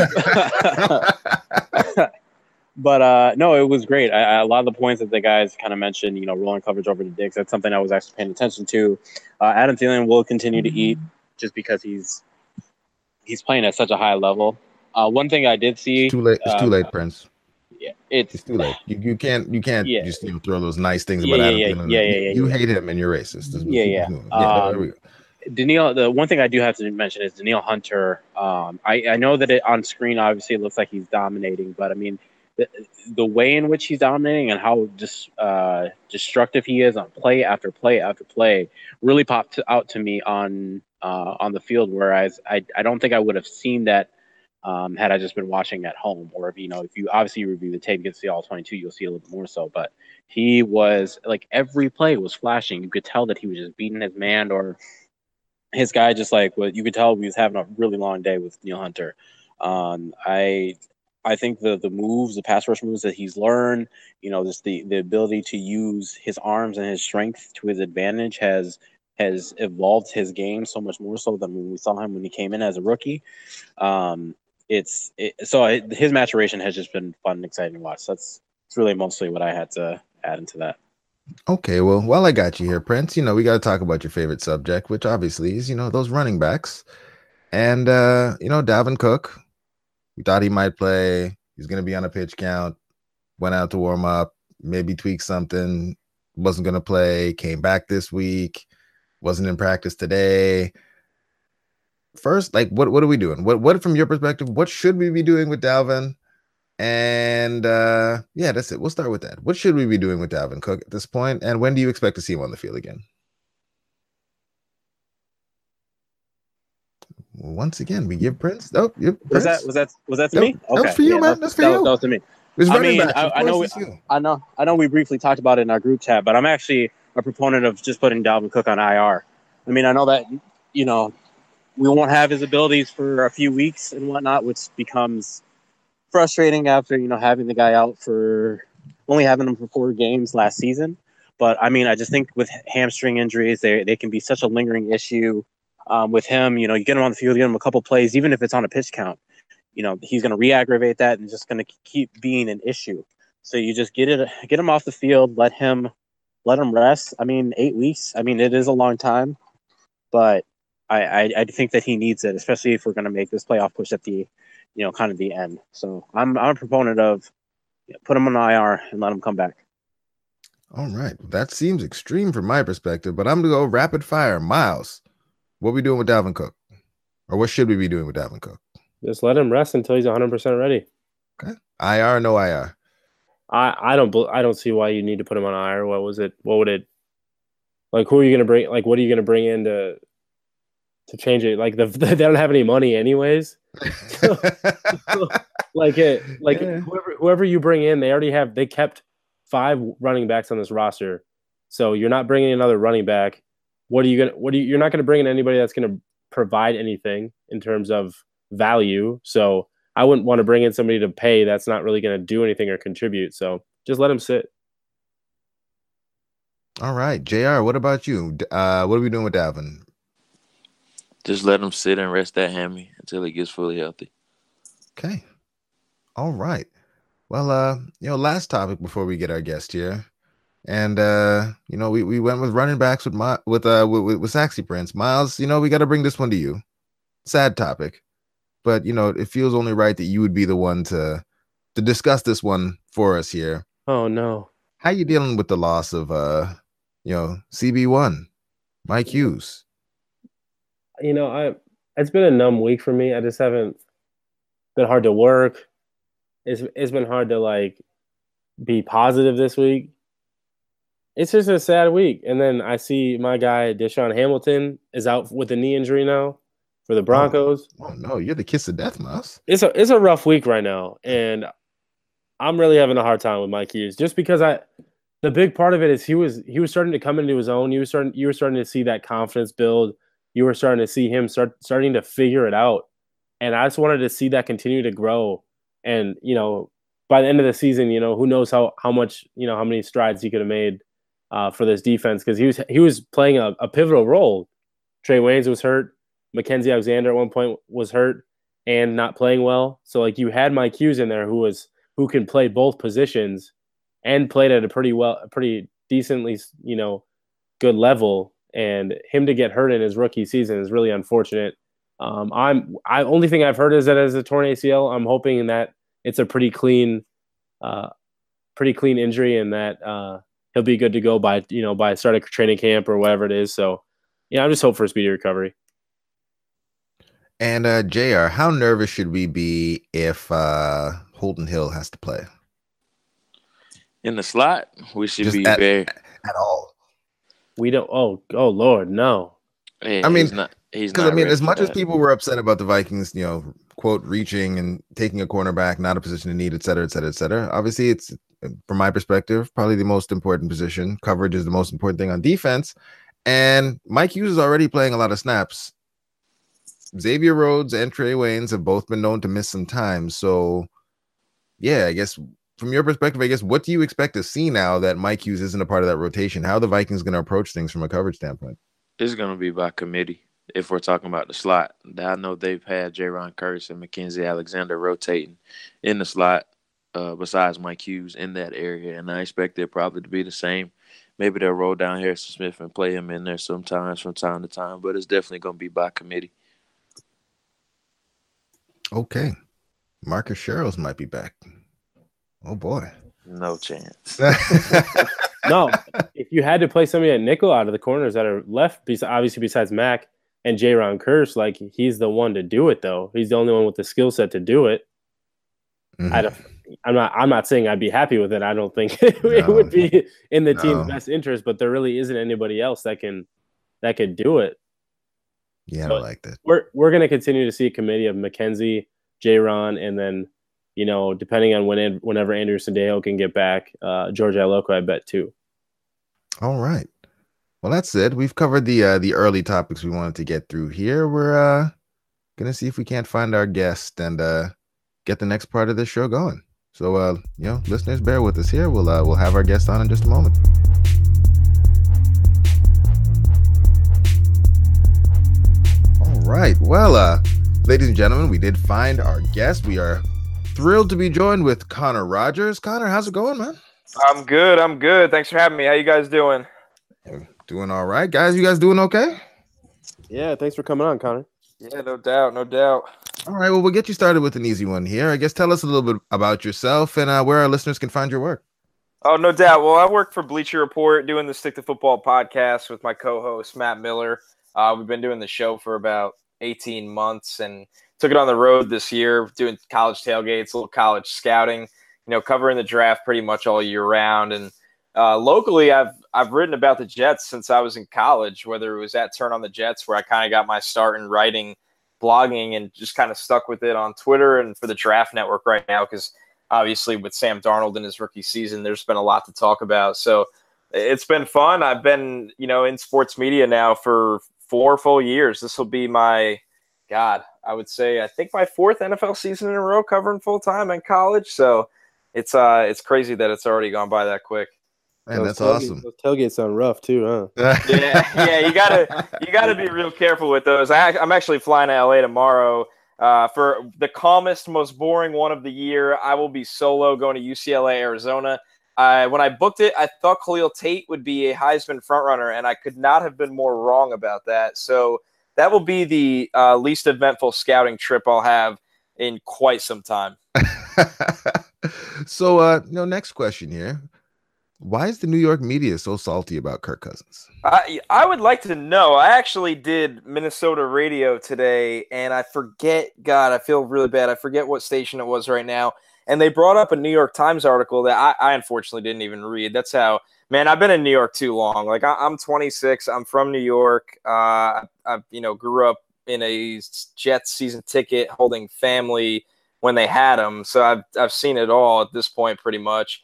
but uh, no, it was great. I, I, a lot of the points that the guys kind of mentioned, you know, rolling coverage over to Diggs, that's something I was actually paying attention to. Uh, Adam Thielen will continue to eat just because he's he's playing at such a high level. Uh, one thing I did see, It's too late. It's um, too late, Prince. Yeah, it's, it's too late. You you can't you can't yeah. just you know, throw those nice things Yeah, about yeah, Adam yeah, Thielen. yeah, yeah, you yeah, you yeah. hate him and you're racist. Just Yeah, keep yeah. moving. yeah Um, there we go. Danielle, the one thing I do have to mention is Danielle Hunter. Um, I, I know that it on screen obviously it looks like he's dominating, but I mean the, the way in which he's dominating and how just uh, destructive he is on play after play after play really popped out to me on uh, on the field. Whereas I I don't think I would have seen that um, had I just been watching at home, or if you know if you obviously review the tape, you get to see all twenty-two, you'll see a little bit more so. But he was like every play was flashing. You could tell that he was just beating his man or his guy, just like what you could tell he was having a really long day with Neil Hunter. Um, I I think the the moves, the pass rush moves that he's learned, you know, just the, the ability to use his arms and his strength to his advantage has has evolved his game so much more so than when we saw him when he came in as a rookie. Um, it's it, so it, his maturation has just been fun and exciting to watch. So that's that's really mostly what I had to add into that. Okay, well, while I got you here, Prince, you know, we got to talk about your favorite subject, which obviously is, you know, those running backs. And, uh, you know, Dalvin Cook, we thought he might play. He's going to be on a pitch count, went out to warm up, maybe tweak something, wasn't going to play, came back this week, wasn't in practice today. First, like, what, what are we doing? What, what, from your perspective, what should we be doing with Dalvin? And uh yeah, that's it. We'll start with that. What should we be doing with Dalvin Cook at this point? And when do you expect to see him on the field again? Once again, we give Prince. Oh, yep, Prince. Was that was that was that to That- me? that was for you, man. That's for that, you. That was to me. It's I running mean, backs. I, Of I know, course we, it's you. I know, I know. We briefly talked about it in our group chat, but I'm actually a proponent of just putting Dalvin Cook on I R. I mean, I know that you know we won't have his abilities for a few weeks and whatnot, which becomes frustrating after you know having the guy out for only having him for four games last season. But I mean, I just think with hamstring injuries, they they can be such a lingering issue. Um, with him, you know, you get him on the field, you get him a couple plays, even if it's on a pitch count, you know, he's going to re-aggravate that and just going to keep being an issue. So you just get it, get him off the field, let him, let him rest. I mean, eight weeks. I mean, it is a long time, but I, I, I think that he needs it, especially if we're going to make this playoff push at the, you know, kind of the end. So I'm, I'm a proponent of you know, put him on I R and let him come back. All right, that seems extreme from my perspective, but I'm gonna go rapid fire. Miles, what are we doing with Dalvin Cook, or what should we be doing with Dalvin Cook? Just let him rest until he's one hundred percent ready. Okay, I R, no I R. I, I don't I don't see why you need to put him on I R. What was it? What would it like? Who are you going to bring? Like, what are you going to bring in to to change it? Like, the, they don't have any money anyways. So, so, like it, like Yeah. whoever whoever you bring in, they already have. They kept five running backs on this roster, so you're not bringing another running back. What are you gonna? What are you? You're not going to bring in anybody that's going to provide anything in terms of value. So I wouldn't want to bring in somebody to pay that's not really going to do anything or contribute. So just let him sit. All right, J R, what about you? Uh, what are we doing with Dalvin? Just let him sit and rest that hammy until he gets fully healthy. Okay. All right. Well, uh, you know, last topic before we get our guest here. And uh, you know, we, we went with running backs with my with uh with, with, with Saxy Prince. Miles, you know, we gotta bring this one to you. Sad topic. But you know, it feels only right that you would be the one to to discuss this one for us here. Oh no. How you dealing with the loss of uh, you know, C B one, Mike Hughes? You know, I it's been a numb week for me. I just haven't been hard to work. It's it's been hard to like be positive this week. It's just a sad week. And then I see my guy Deshaun Hamilton is out with a knee injury now for the Broncos. Oh no, you're the kiss of death, Miles. It's a it's a rough week right now. And I'm really having a hard time with Mike Hughes just because I the big part of it is he was he was starting to come into his own. You were starting you were starting to see that confidence build. You were starting to see him start starting to figure it out. And I just wanted to see that continue to grow. And, you know, by the end of the season, you know, who knows how how much, you know, how many strides he could have made uh, for this defense because he was he was playing a, a pivotal role. Trey Waynes was hurt. Mackenzie Alexander at one point was hurt and not playing well. So like you had Mike Hughes in there who was who can play both positions and played at a pretty well, a pretty decently, you know, good level. And him to get hurt in his rookie season is really unfortunate. Um, I'm I only thing I've heard is that as a torn A C L. I'm hoping that it's a pretty clean, uh, pretty clean injury, and that uh, he'll be good to go by you know by start of training camp or whatever it is. So, yeah, I'm just hoping for a speedy recovery. And uh, J R, how nervous should we be if uh, Holton Hill has to play in the slot? We should Just be at, very at all. We don't. Oh, oh Lord, no. Yeah, I mean, he's not. He's because not I mean, ready as for much as that. people were upset about the Vikings, you know, quote reaching and taking a cornerback, not a position of need, et cetera, et cetera, et cetera. Obviously, it's from my perspective probably the most important position. Coverage is the most important thing on defense, and Mike Hughes is already playing a lot of snaps. Xavier Rhodes and Trey Waynes have both been known to miss some time. So, yeah, I guess from your perspective, I guess what do you expect to see now that Mike Hughes isn't a part of that rotation? How are the Vikings going to approach things from a coverage standpoint? It's going to be by committee if we're talking about the slot. I know they've had Jaron Curse and Mackenzie Alexander rotating in the slot uh, besides Mike Hughes in that area, and I expect it probably to be the same. Maybe they'll roll down Harrison Smith and play him in there sometimes from time to time, but it's definitely going to be by committee. Okay. Marcus Sherrills might be back. Oh, boy. No chance. No, if you had to play somebody at nickel out of the corners that are left, obviously besides Mac and Jaron Curse, like he's the one to do it, though. He's the only one with the skill set to do it. Mm-hmm. I don't, I'm not. I'm not saying I'd be happy with it. I don't think it, no. it would be in the no. team's best interest. But there really isn't anybody else that can that could do it. Yeah, I don't like that. We're we're going to continue to see a committee of Mackenzie, Jaron, and then, you know, depending on when whenever Andrew Sendejo can get back, uh, George Iloka, I bet too. All right. Well, that's it. We've covered the uh, the early topics we wanted to get through here. We're uh, gonna see if we can't find our guest and uh, get the next part of this show going. So, uh, you know, listeners, bear with us here. We'll uh, we'll have our guest on in just a moment. Right. Well, uh, ladies and gentlemen, we did find our guest. We are thrilled to be joined with Connor Rogers. Connor, how's it going, man? I'm good. I'm good. Thanks for having me. How you guys doing? Doing all right, guys. You guys doing okay? Yeah. Thanks for coming on, Connor. Yeah, no doubt. No doubt. All right. Well, we'll get you started with an easy one here. I guess tell us a little bit about yourself and uh, where our listeners can find your work. Oh, no doubt. Well, I work for Bleacher Report doing the Stick to Football podcast with my co-host, Matt Miller. Uh, we've been doing the show for about eighteen months and took it on the road this year, doing college tailgates, a little college scouting, you know, covering the draft pretty much all year round. And uh, locally, I've I've written about the Jets since I was in college, whether it was at Turn on the Jets, where I kind of got my start in writing, blogging, and just kind of stuck with it on Twitter, and for the Draft Network right now, because obviously with Sam Darnold in his rookie season, there's been a lot to talk about. So it's been fun. I've been, you know, in sports media now for four full years. This will be my, God, I would say, I think my fourth N F L season in a row covering full time in college. So it's uh, it's crazy that it's already gone by that quick. Man, those that's tailgates, awesome. Those tailgates sound rough too, huh? yeah, yeah. You gotta, you gotta be real careful with those. I, I'm actually flying to L A tomorrow uh, for the calmest, most boring one of the year. I will be solo going to U C L A, Arizona. Uh, when I booked it, I thought Khalil Tate would be a Heisman frontrunner, and I could not have been more wrong about that. So that will be the uh, least eventful scouting trip I'll have in quite some time. So, uh, you know, next question here. Why is the New York media so salty about Kirk Cousins? I, I would like to know. I actually did Minnesota radio today, and I forget, God, I feel really bad. I forget what station it was right now. And they brought up a New York Times article that I, I unfortunately didn't even read. That's how, man, I've been in New York too long. Like I, I'm twenty-six. I'm from New York. Uh, I, you know, grew up in a Jets season ticket holding family. when they had him. So I've I've seen it all at this point pretty much.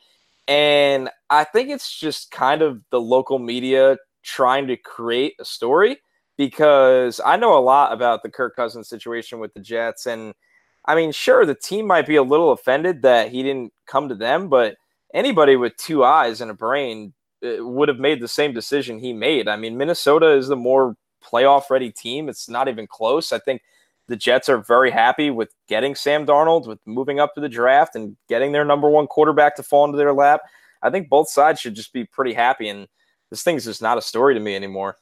And I think it's just kind of the local media trying to create a story, because I know a lot about the Kirk Cousins situation with the Jets. And I mean, sure, the team might be a little offended that he didn't come to them, but anybody with two eyes and a brain uh, would have made the same decision he made. I mean, Minnesota is the more playoff ready team. It's not even close. I think the Jets are very happy with getting Sam Darnold, with moving up to the draft and getting their number one quarterback to fall into their lap. I think both sides should just be pretty happy. And this thing's just not a story to me anymore.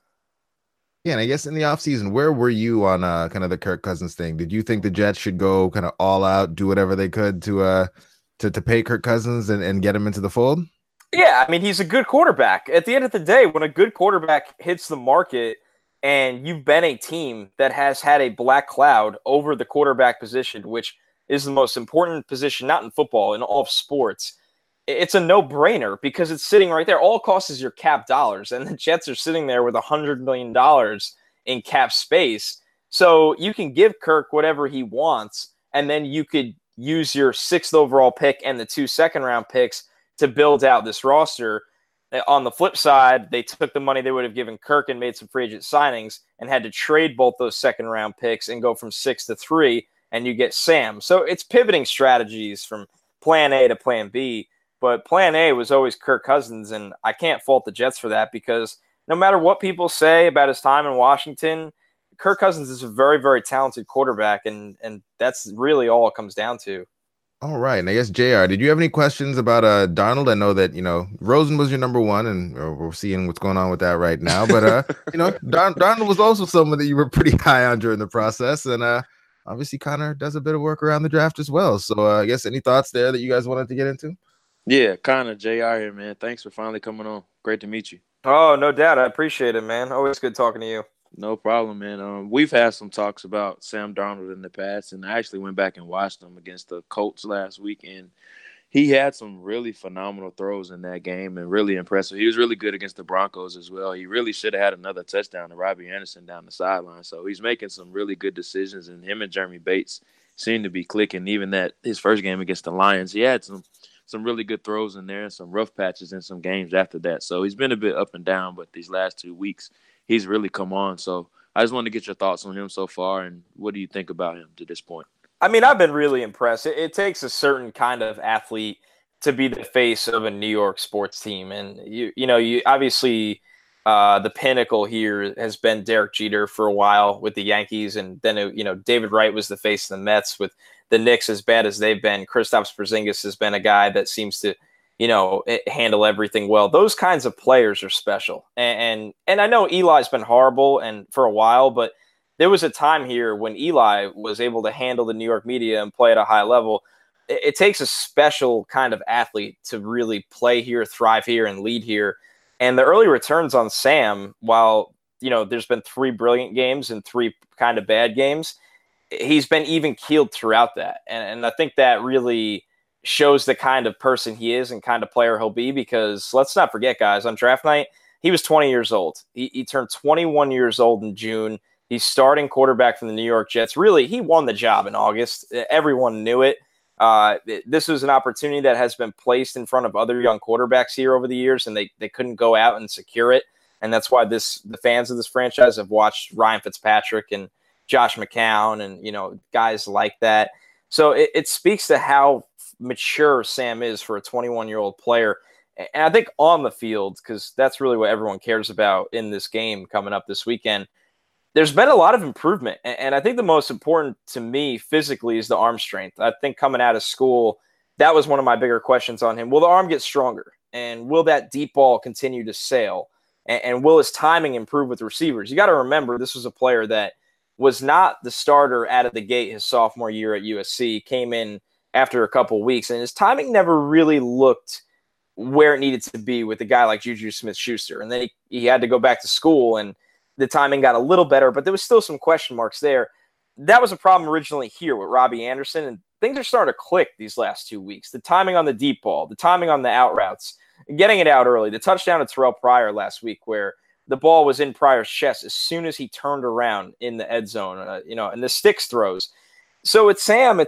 Yeah, and I guess in the offseason, where were you on uh, kind of the Kirk Cousins thing? Did you think the Jets should go kind of all out, do whatever they could to uh to, to pay Kirk Cousins and, and get him into the fold? Yeah, I mean, he's a good quarterback. At the end of the day, when a good quarterback hits the market and you've been a team that has had a black cloud over the quarterback position, which is the most important position, not in football, in all of sports, it's a no-brainer because it's sitting right there. All it costs is your cap dollars, and the Jets are sitting there with one hundred million dollars in cap space. So you can give Kirk whatever he wants, and then you could use your sixth overall pick and the two second-round picks to build out this roster. On the flip side, they took the money they would have given Kirk and made some free agent signings and had to trade both those second-round picks and go from six to three, and you get Sam. So it's pivoting strategies from plan A to plan B. But plan A was always Kirk Cousins, and I can't fault the Jets for that because no matter what people say about his time in Washington, Kirk Cousins is a very, very talented quarterback, and and that's really all it comes down to. All right. And I guess, J R, did you have any questions about uh, Darnold? I know that, you know, Rosen was your number one, and uh, we're seeing what's going on with that right now. But, uh, you know, Dar- Darnold was also someone that you were pretty high on during the process. And uh, obviously, Connor does a bit of work around the draft as well. So uh, I guess any thoughts there that you guys wanted to get into? Yeah, Connor, J R here, man. Thanks for finally coming on. Great to meet you. Oh, no doubt. I appreciate it, man. Always good talking to you. No problem, man. Um, we've had some talks about Sam Darnold in the past, and I actually went back and watched him against the Colts last week, and he had some really phenomenal throws in that game and really impressive. He was really good against the Broncos as well. He really should have had another touchdown to Robbie Anderson down the sideline. So he's making some really good decisions, and him and Jeremy Bates seem to be clicking. Even that his first game against the Lions, he had some some really good throws in there and some rough patches in some games after that. So he's been a bit up and down, but these last two weeks, he's really come on. So I just wanted to get your thoughts on him so far, and what do you think about him to this point? I mean, I've been really impressed. It, it takes a certain kind of athlete to be the face of a New York sports team. And, you you know, you obviously uh, the pinnacle here has been Derek Jeter for a while with the Yankees. And then, it, you know, David Wright was the face of the Mets with the Knicks, as bad as they've been. Kristaps Porzingis has been a guy that seems to, you know, handle everything well. Those kinds of players are special. And, and and I know Eli's been horrible and for a while, but there was a time here when Eli was able to handle the New York media and play at a high level. It, it takes a special kind of athlete to really play here, thrive here, and lead here. And the early returns on Sam, while, you know, there's been three brilliant games and three kind of bad games, he's been even keeled throughout that. And, and I think that really shows the kind of person he is and kind of player he'll be, because let's not forget, guys, on draft night, he was twenty years old. He, he turned twenty-one years old in June. He's starting quarterback for the New York Jets. Really, he won the job in August. Everyone knew it. Uh, this was an opportunity that has been placed in front of other young quarterbacks here over the years, and they, they couldn't go out and secure it. And that's why this the fans of this franchise have watched Ryan Fitzpatrick and Josh McCown and, you know, guys like that. So it, it speaks to how mature Sam is for a twenty-one-year-old player. And I think on the field, because that's really what everyone cares about in this game coming up this weekend, there's been a lot of improvement. And I think the most important to me physically is the arm strength. I think coming out of school, that was one of my bigger questions on him. Will the arm get stronger? And will that deep ball continue to sail? And, and will his timing improve with receivers? You got to remember, this was a player that was not the starter out of the gate his sophomore year at U S C, came in after a couple of weeks, and his timing never really looked where it needed to be with a guy like Juju Smith-Schuster. And then he, he had to go back to school, and the timing got a little better, but there was still some question marks there. That was a problem originally here with Robbie Anderson, and things are starting to click these last two weeks. The timing on the deep ball, the timing on the out routes, getting it out early, the touchdown to Terrell Pryor last week where the ball was in Pryor's chest as soon as he turned around in the end zone, uh, you know, and the sticks throws. So it's Sam, it's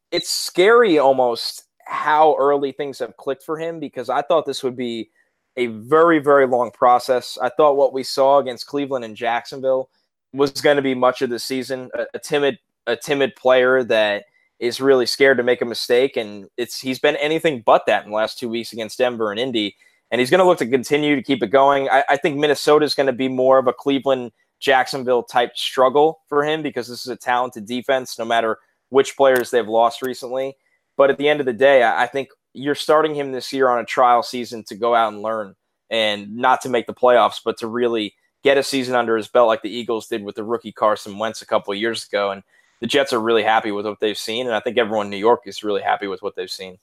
it's scary almost how early things have clicked for him, because I thought this would be a very, very long process. I thought what we saw against Cleveland and Jacksonville was going to be much of the season, a, a timid, a timid player that is really scared to make a mistake. And it's, he's been anything but that in the last two weeks against Denver and Indy. And he's going to look to continue to keep it going. I, I think Minnesota is going to be more of a Cleveland, Jacksonville type struggle for him, because this is a talented defense, no matter which players they've lost recently. But at the end of the day, I, I think you're starting him this year on a trial season to go out and learn, and not to make the playoffs, but to really get a season under his belt like the Eagles did with the rookie Carson Wentz a couple of years ago. And the Jets are really happy with what they've seen, and I think everyone in New York is really happy with what they've seen.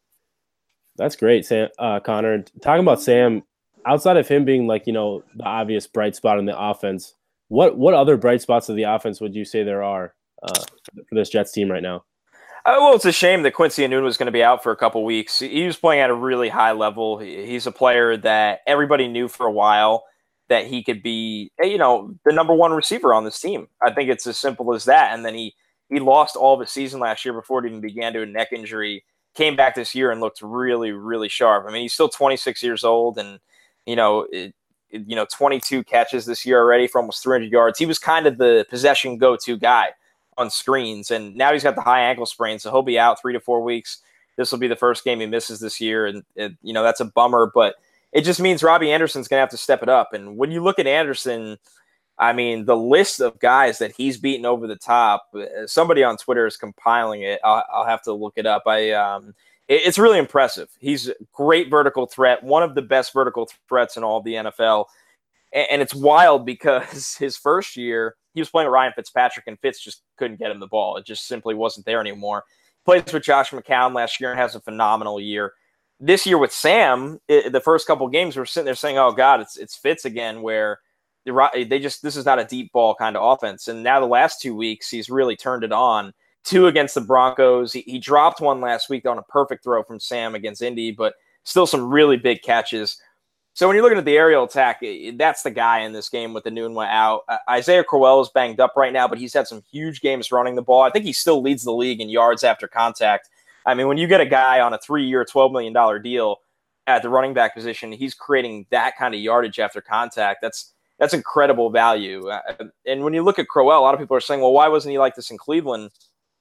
That's great, Sam, uh, Connor. Talking about Sam, outside of him being like, you know, the obvious bright spot in the offense, what what other bright spots of the offense would you say there are uh, for this Jets team right now? Uh, well, it's a shame that Quincy Enunwa was going to be out for a couple weeks. He was playing at a really high level. He's a player that everybody knew for a while that he could be, you know, the number one receiver on this team. I think it's as simple as that. And then he he lost all of his season last year before it even began to a neck injury. Came back this year and looked really, really sharp. I mean, he's still twenty-six years old, and you know, it, it, you know, twenty-two catches this year already for almost three hundred yards. He was kind of the possession go-to guy on screens, and now he's got the high ankle sprain, so he'll be out three to four weeks. This will be the first game he misses this year, and it, you know, that's a bummer. But it just means Robbie Anderson's going to have to step it up. And when you look at Anderson, I mean, the list of guys that he's beaten over the top, somebody on Twitter is compiling it. I'll, I'll have to look it up. I, um, it, it's really impressive. He's a great vertical threat, one of the best vertical threats in all of the N F L. And, and it's wild because his first year, he was playing with Ryan Fitzpatrick, and Fitz just couldn't get him the ball. It just simply wasn't there anymore. Plays with Josh McCown last year and has a phenomenal year. This year with Sam, it, the first couple of games, we're sitting there saying, oh, God, it's it's Fitz again, where they just, this is not a deep ball kind of offense. And now the last two weeks, he's really turned it on. Two against the Broncos. He, he dropped one last week on a perfect throw from Sam against Indy, but still some really big catches. So when you're looking at the aerial attack, that's the guy in this game with the Enunwa out. Uh, Isaiah Crowell is banged up right now, but he's had some huge games running the ball. I think he still leads the league in yards after contact. I mean, when you get a guy on a three-year, twelve million dollars deal at the running back position, he's creating that kind of yardage after contact. That's that's incredible value. Uh, and when you look at Crowell, a lot of people are saying, well, why wasn't he like this in Cleveland?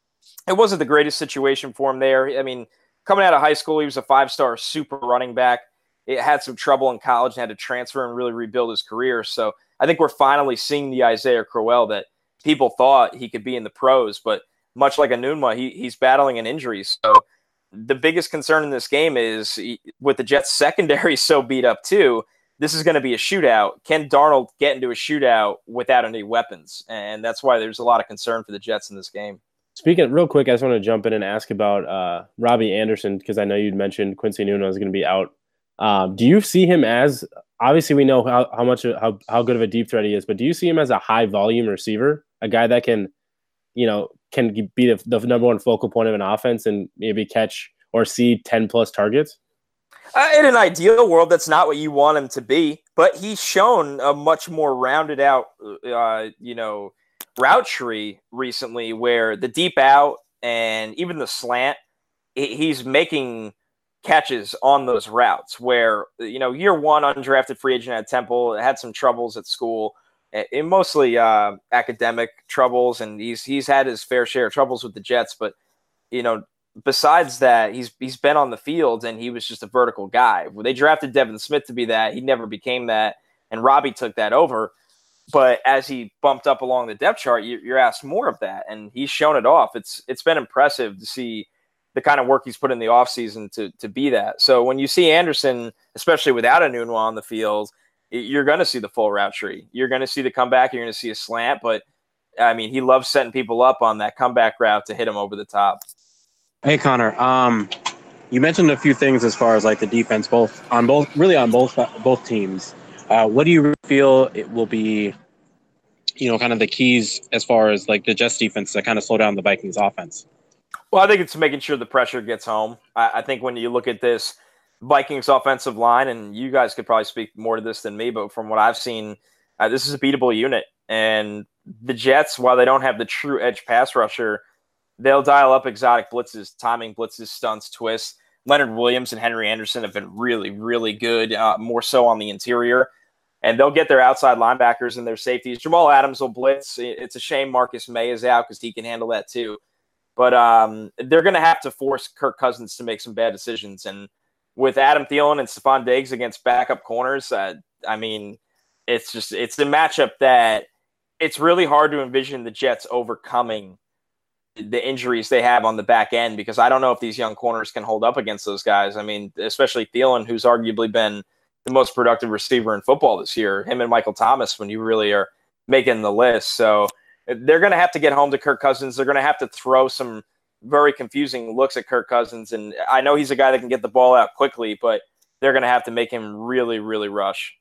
It wasn't the greatest situation for him there. I mean, coming out of high school, he was a five-star super running back. It had some trouble in college and had to transfer and really rebuild his career. So I think we're finally seeing the Isaiah Crowell that people thought he could be in the pros, but much like Enunwa, he, he's battling an injury. So the biggest concern in this game is he, with the Jets secondary so beat up too, this is going to be a shootout. Can Darnold get into a shootout without any weapons? And that's why there's a lot of concern for the Jets in this game. Speaking real quick, I just want to jump in and ask about uh, Robbie Anderson, because I know you'd mentioned Quincy Enunwa is going to be out. Um, do you see him as, obviously we know how, how much, how, how good of a deep threat he is, but do you see him as a high volume receiver, a guy that can, you know, can be the, the number one focal point of an offense and maybe catch or see ten plus targets? Uh, in an ideal world, that's not what you want him to be, but he's shown a much more rounded out, uh, you know, route tree recently, where the deep out and even the slant, he's making catches on those routes where, you know, year one undrafted free agent at Temple, had some troubles at school, and mostly uh, academic troubles, and he's he's had his fair share of troubles with the Jets. But, you know, besides that, he's he's been on the field, and he was just a vertical guy. When they drafted Devin Smith to be that, he never became that, and Robbie took that over. But as he bumped up along the depth chart, you, you're asked more of that, and he's shown it off. It's it's been impressive to see the kind of work he's put in the offseason to to be that. So when you see Anderson, especially without Enunwa on the field, you're going to see the full route tree. You're going to see the comeback. You're going to see a slant. But, I mean, he loves setting people up on that comeback route to hit him over the top. Hey, Connor, um, you mentioned a few things as far as, like, the defense, both on both, really on both both teams. Uh, what do you feel it will be, you know, kind of the keys as far as, like, the Jets defense to kind of slow down the Vikings offense? Well, I think it's making sure the pressure gets home. I, I think when you look at this Vikings offensive line, and you guys could probably speak more to this than me, but from what I've seen, uh, this is a beatable unit. And the Jets, while they don't have the true edge pass rusher, they'll dial up exotic blitzes, timing blitzes, stunts, twists. Leonard Williams and Henry Anderson have been really, really good, uh, more so on the interior. And they'll get their outside linebackers and their safeties. Jamal Adams will blitz. It's a shame Marcus May is out because he can handle that too. But um, they're going to have to force Kirk Cousins to make some bad decisions. And with Adam Thielen and Stephon Diggs against backup corners, uh, I mean, it's just it's a matchup that it's really hard to envision the Jets overcoming the injuries they have on the back end, because I don't know if these young corners can hold up against those guys. I mean, especially Thielen, who's arguably been the most productive receiver in football this year, him and Michael Thomas, when you really are making the list. So they're going to have to get home to Kirk Cousins. They're going to have to throw some very confusing looks at Kirk Cousins. And I know he's a guy that can get the ball out quickly, but they're going to have to make him really, really rush.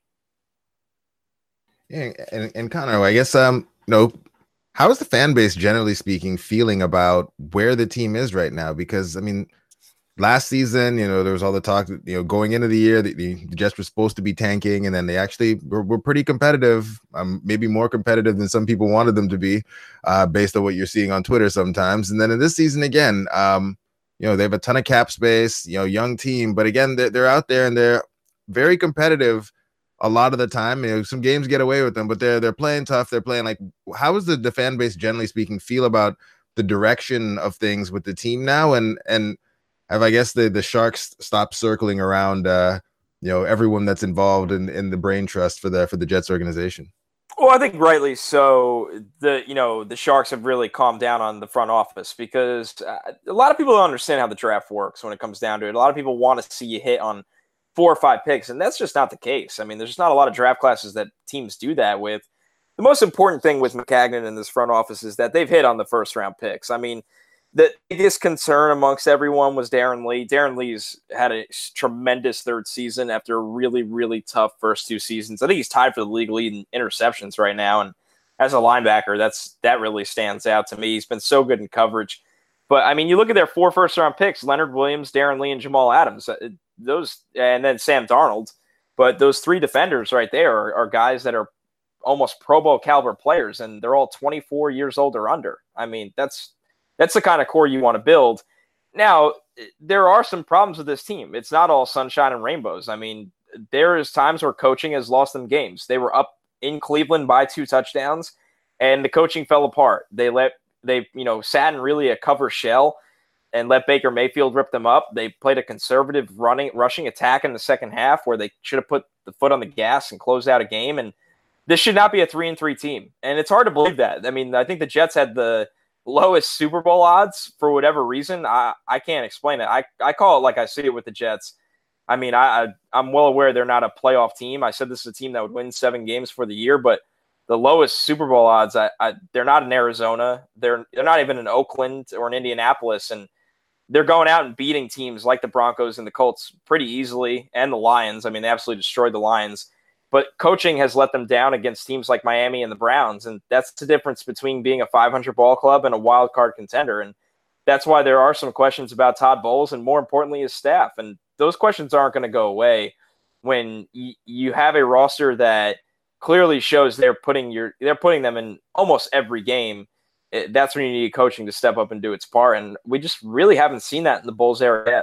Yeah, and, and Connor, I guess, um, you know, how is the fan base, generally speaking, feeling about where the team is right now? Because, I mean, last season, you know, there was all the talk that, you know, going into the year, the, the Jets were supposed to be tanking, and then they actually were, were pretty competitive, um, maybe more competitive than some people wanted them to be, uh, based on what you're seeing on Twitter sometimes. And then in this season again, um, you know, they have a ton of cap space, you know, young team, but again, they're, they're out there and they're very competitive a lot of the time. You know, some games get away with them, but they're they're playing tough. They're playing like, how is the, the fan base, generally speaking, feel about the direction of things with the team now? And and have, I guess, the the Sharks stopped circling around uh, you know, everyone that's involved in, in the brain trust for the for the Jets organization? Well, I think rightly so. The you know the Sharks have really calmed down on the front office, because uh, a lot of people don't understand how the draft works when it comes down to it. A lot of people want to see you hit on four or five picks, and that's just not the case. I mean, there's just not a lot of draft classes that teams do that with. The most important thing with Maccagnan in this front office is that they've hit on the first round picks. I mean, the biggest concern amongst everyone was Darren Lee. Darren Lee's had a tremendous third season after a really, really tough first two seasons. I think he's tied for the league lead in interceptions right now, and as a linebacker, that's that really stands out to me. He's been so good in coverage. But, I mean, you look at their four first-round picks, Leonard Williams, Darren Lee, and Jamal Adams, those, and then Sam Darnold. But those three defenders right there are, are guys that are almost Pro Bowl caliber players, and they're all twenty-four years old or under. I mean, that's that's the kind of core you want to build. Now, there are some problems with this team. It's not all sunshine and rainbows. I mean, there is times where coaching has lost them games. They were up in Cleveland by two touchdowns, and the coaching fell apart. They let They, you know, sat in really a cover shell and let Baker Mayfield rip them up. They played a conservative running, rushing attack in the second half where they should have put the foot on the gas and closed out a game. And this should not be a three and three team. And it's hard to believe that. I mean, I think the Jets had the lowest Super Bowl odds for whatever reason. I, I can't explain it. I, I call it like I see it with the Jets. I mean, I, I I'm well aware they're not a playoff team. I said this is a team that would win seven games for the year, but the lowest Super Bowl odds, I, I, they're not in Arizona. They're they're not even in Oakland or in Indianapolis, and they're going out and beating teams like the Broncos and the Colts pretty easily, and the Lions. I mean, they absolutely destroyed the Lions. But coaching has let them down against teams like Miami and the Browns, and that's the difference between being a five hundred ball club and a wild card contender. And that's why there are some questions about Todd Bowles and, more importantly, his staff. And those questions aren't going to go away when y- you have a roster that clearly shows they're putting your they're putting them in almost every game. It, that's when you need coaching to step up and do its part, and we just really haven't seen that in the Bulls era yet.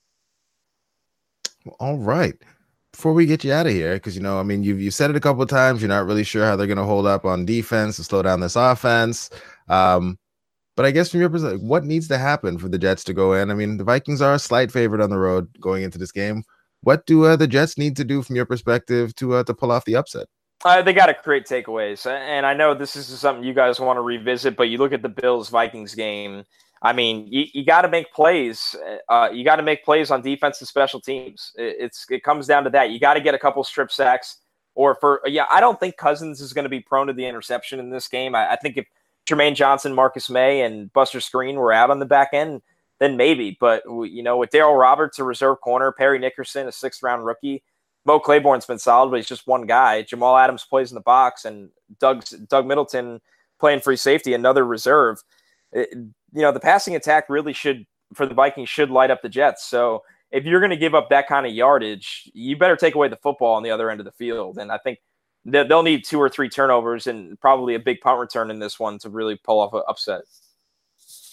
All right, before we get you out of here, because you know, I mean, you've you said it a couple of times. You're not really sure how they're going to hold up on defense to slow down this offense. Um, but I guess from your perspective, what needs to happen for the Jets to go in? I mean, the Vikings are a slight favorite on the road going into this game. What do uh, the Jets need to do from your perspective to uh, to pull off the upset? Uh, they got to create takeaways. And I know this is something you guys want to revisit, but you look at the Bills-Vikings game, I mean, you, you got to make plays. Uh, you got to make plays on defense and special teams. It, it's It comes down to that. You got to get a couple strip sacks. Or for yeah, I don't think Cousins is going to be prone to the interception in this game. I, I think if Jermaine Johnson, Marcus May, and Buster Screen were out on the back end, then maybe. But, you know, with Darryl Roberts, a reserve corner, Perry Nickerson, a sixth-round rookie, Mo Claiborne's been solid, but he's just one guy. Jamal Adams plays in the box, and Doug Doug Middleton playing free safety, another reserve. It, you know, the passing attack really should, for the Vikings, should light up the Jets. So if you're going to give up that kind of yardage, you better take away the football on the other end of the field. And I think that they'll need two or three turnovers and probably a big punt return in this one to really pull off an upset.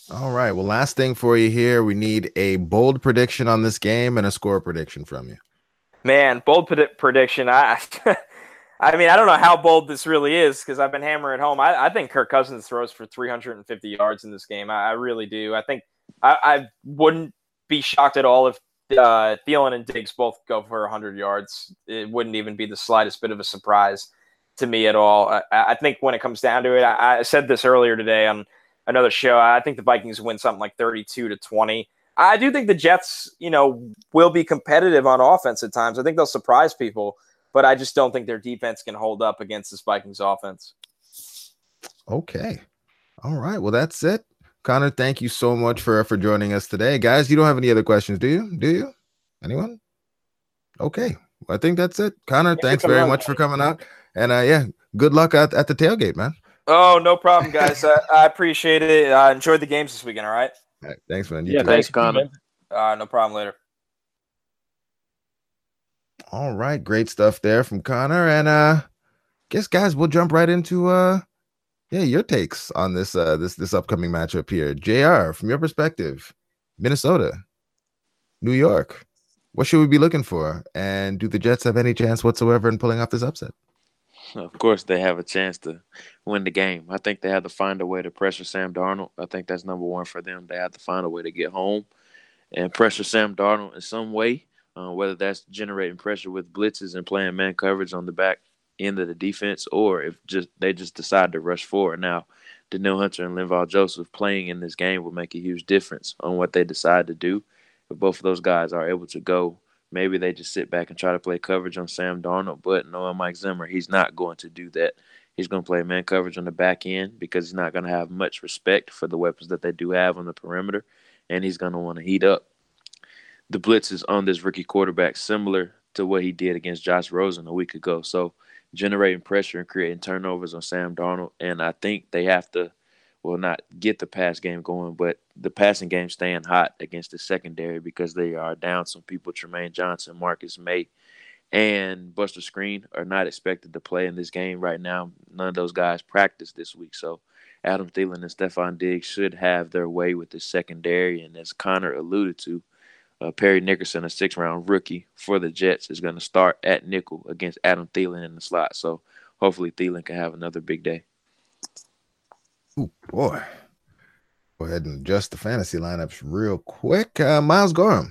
All right. Well, last thing for you here. We need a bold prediction on this game and a score prediction from you. Man, bold pred- prediction. I, I mean, I don't know how bold this really is because I've been hammering home. I, I think Kirk Cousins throws for three hundred fifty yards in this game. I, I really do. I think I, I wouldn't be shocked at all if uh, Thielen and Diggs both go for one hundred yards. It wouldn't even be the slightest bit of a surprise to me at all. I, I think when it comes down to it, I, I said this earlier today on another show. I think the Vikings win something like thirty-two to twenty. I do think the Jets, you know, will be competitive on offense at times. I think they'll surprise people, but I just don't think their defense can hold up against this Vikings offense. Okay. All right. Well, that's it. Connor, thank you so much for, for joining us today. Guys, you don't have any other questions, do you? Do you? Anyone? Okay. Well, I think that's it. Connor, thanks, thanks very on, much man. for coming out. And uh, yeah, good luck at, at the tailgate, man. Oh, no problem, guys. uh, I appreciate it. I uh, enjoyed the games this weekend, all right? All right, thanks, man. You yeah, too. thanks, Connor. Uh, no problem. Later. All right, great stuff there from Connor. And uh guess guys, we'll jump right into uh yeah, your takes on this uh this this upcoming matchup here. J R, from your perspective, Minnesota, New York, what should we be looking for? And do the Jets have any chance whatsoever in pulling off this upset? Of course, they have a chance to win the game. I think they have to find a way to pressure Sam Darnold. I think that's number one for them. They have to find a way to get home and pressure Sam Darnold in some way, uh, whether that's generating pressure with blitzes and playing man coverage on the back end of the defense, or if just they just decide to rush forward. Now, Danielle Hunter and Linval Joseph playing in this game will make a huge difference on what they decide to do. If both of those guys are able to go, maybe they just sit back and try to play coverage on Sam Darnold, but knowing Mike Zimmer, he's not going to do that. He's going to play man coverage on the back end because he's not going to have much respect for the weapons that they do have on the perimeter, and he's going to want to heat up the blitzes on this rookie quarterback, similar to what he did against Josh Rosen a week ago. So generating pressure and creating turnovers on Sam Darnold, and I think they have to, well, not get the pass game going, but the passing game staying hot against the secondary because they are down some people. Tremaine Johnson, Marcus May, and Buster Screen are not expected to play in this game right now. None of those guys practiced this week, so Adam Thielen and Stephon Diggs should have their way with the secondary. And as Connor alluded to, uh, Perry Nickerson, a six-round rookie for the Jets, is going to start at nickel against Adam Thielen in the slot. So hopefully Thielen can have another big day. Oh, boy. Go ahead and adjust the fantasy lineups real quick. Uh, Miles Gorham.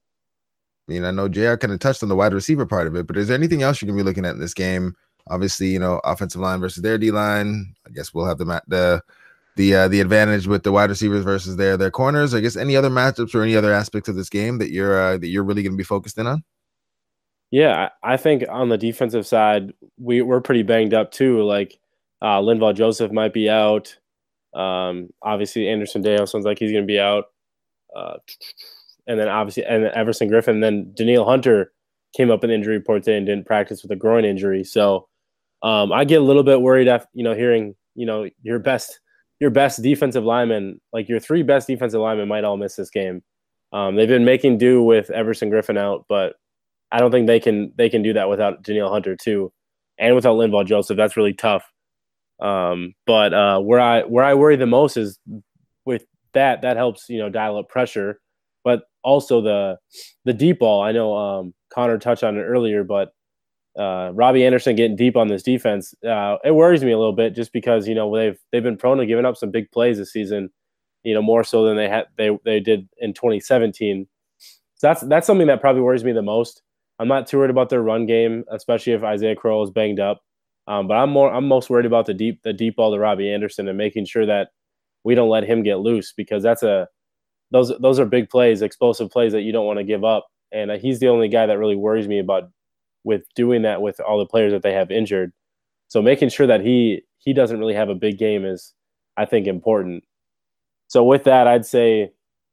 I mean, I know J R kind of touched on the wide receiver part of it, but is there anything else you're going to be looking at in this game? Obviously, you know, offensive line versus their D line. I guess we'll have the the the uh, the advantage with the wide receivers versus their their corners. I guess any other matchups or any other aspects of this game that you're uh, that you're really going to be focused in on? Yeah, I think on the defensive side, we we're pretty banged up too. Like uh, Linval Joseph might be out. Um, obviously, Anderson Deo sounds like he's going to be out. Uh, and then obviously, and Everson Griffin. And then Danielle Hunter came up in injury report today and didn't practice with a groin injury. So um, I get a little bit worried after, you know, hearing, you know, your best, your best defensive linemen, like your three best defensive linemen might all miss this game. Um, they've been making do with Everson Griffin out, but I don't think they can, they can do that without Danielle Hunter too. And without Linval Joseph. That's really tough. Um, but uh, where I, where I worry the most is with that, that helps, you know, dial up pressure, but also the, the deep ball. I know um, Connor touched on it earlier, but uh, Robbie Anderson getting deep on this defense, uh, it worries me a little bit just because, you know, they've, they've been prone to giving up some big plays this season, you know, more so than they had, they, they did in twenty seventeen. So that's, that's something that probably worries me the most. I'm not too worried about their run game, especially if Isaiah Crowell is banged up. Um, but I'm more, I'm most worried about the deep, the deep ball to Robbie Anderson and making sure that we don't let him get loose, because that's a, those, those are big plays, explosive plays that you don't want to give up. And uh, he's the only guy that really worries me about with doing that with all the players that they have injured. So making sure that he, he doesn't really have a big game is, I think, important. So with that, I'd say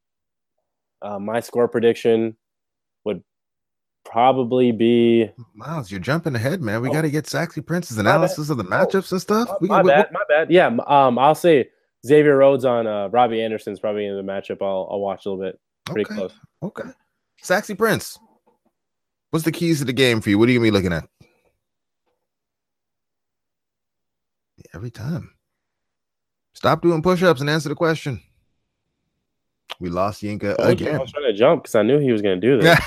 uh, my score prediction would probably be Miles, you're jumping ahead, man. We oh, got to get Saxy Prince's analysis of the matchups and stuff. Oh, we, my we, bad, my bad. Yeah, um, I'll say Xavier Rhodes on uh, Robbie Anderson's probably in the matchup. I'll, I'll watch a little bit. Pretty okay. close. Okay. Saxy Prince, what's the keys to the game for you? What are you going to be looking at? Every time. Stop doing push-ups and answer the question. We lost Yinka I again. was trying to jump because I knew he was going to do this.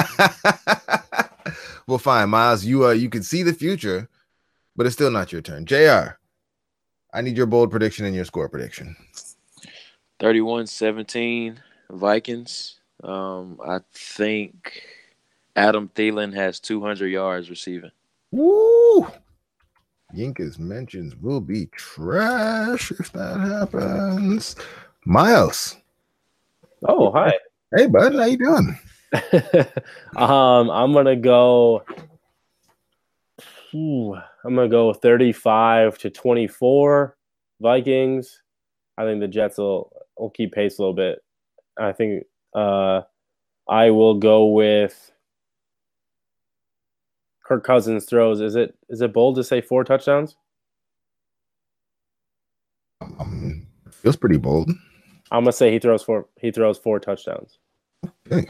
Well, fine, Miles. You uh, you can see the future, but it's still not your turn. J R, I need your bold prediction and your score prediction. thirty-one seventeen Vikings. Um, I think Adam Thielen has two hundred yards receiving. Woo! Yinka's mentions will be trash if that happens. Miles. Oh, hi. Hey, bud. How you doing? um, I'm gonna go. Ooh, I'm gonna go thirty-five to twenty-four Vikings. I think the Jets will will keep pace a little bit. I think uh, I will go with Kirk Cousins throws. Is it is it bold to say four touchdowns? Um, feels pretty bold. I'm gonna say he throws four. He throws four touchdowns. Okay.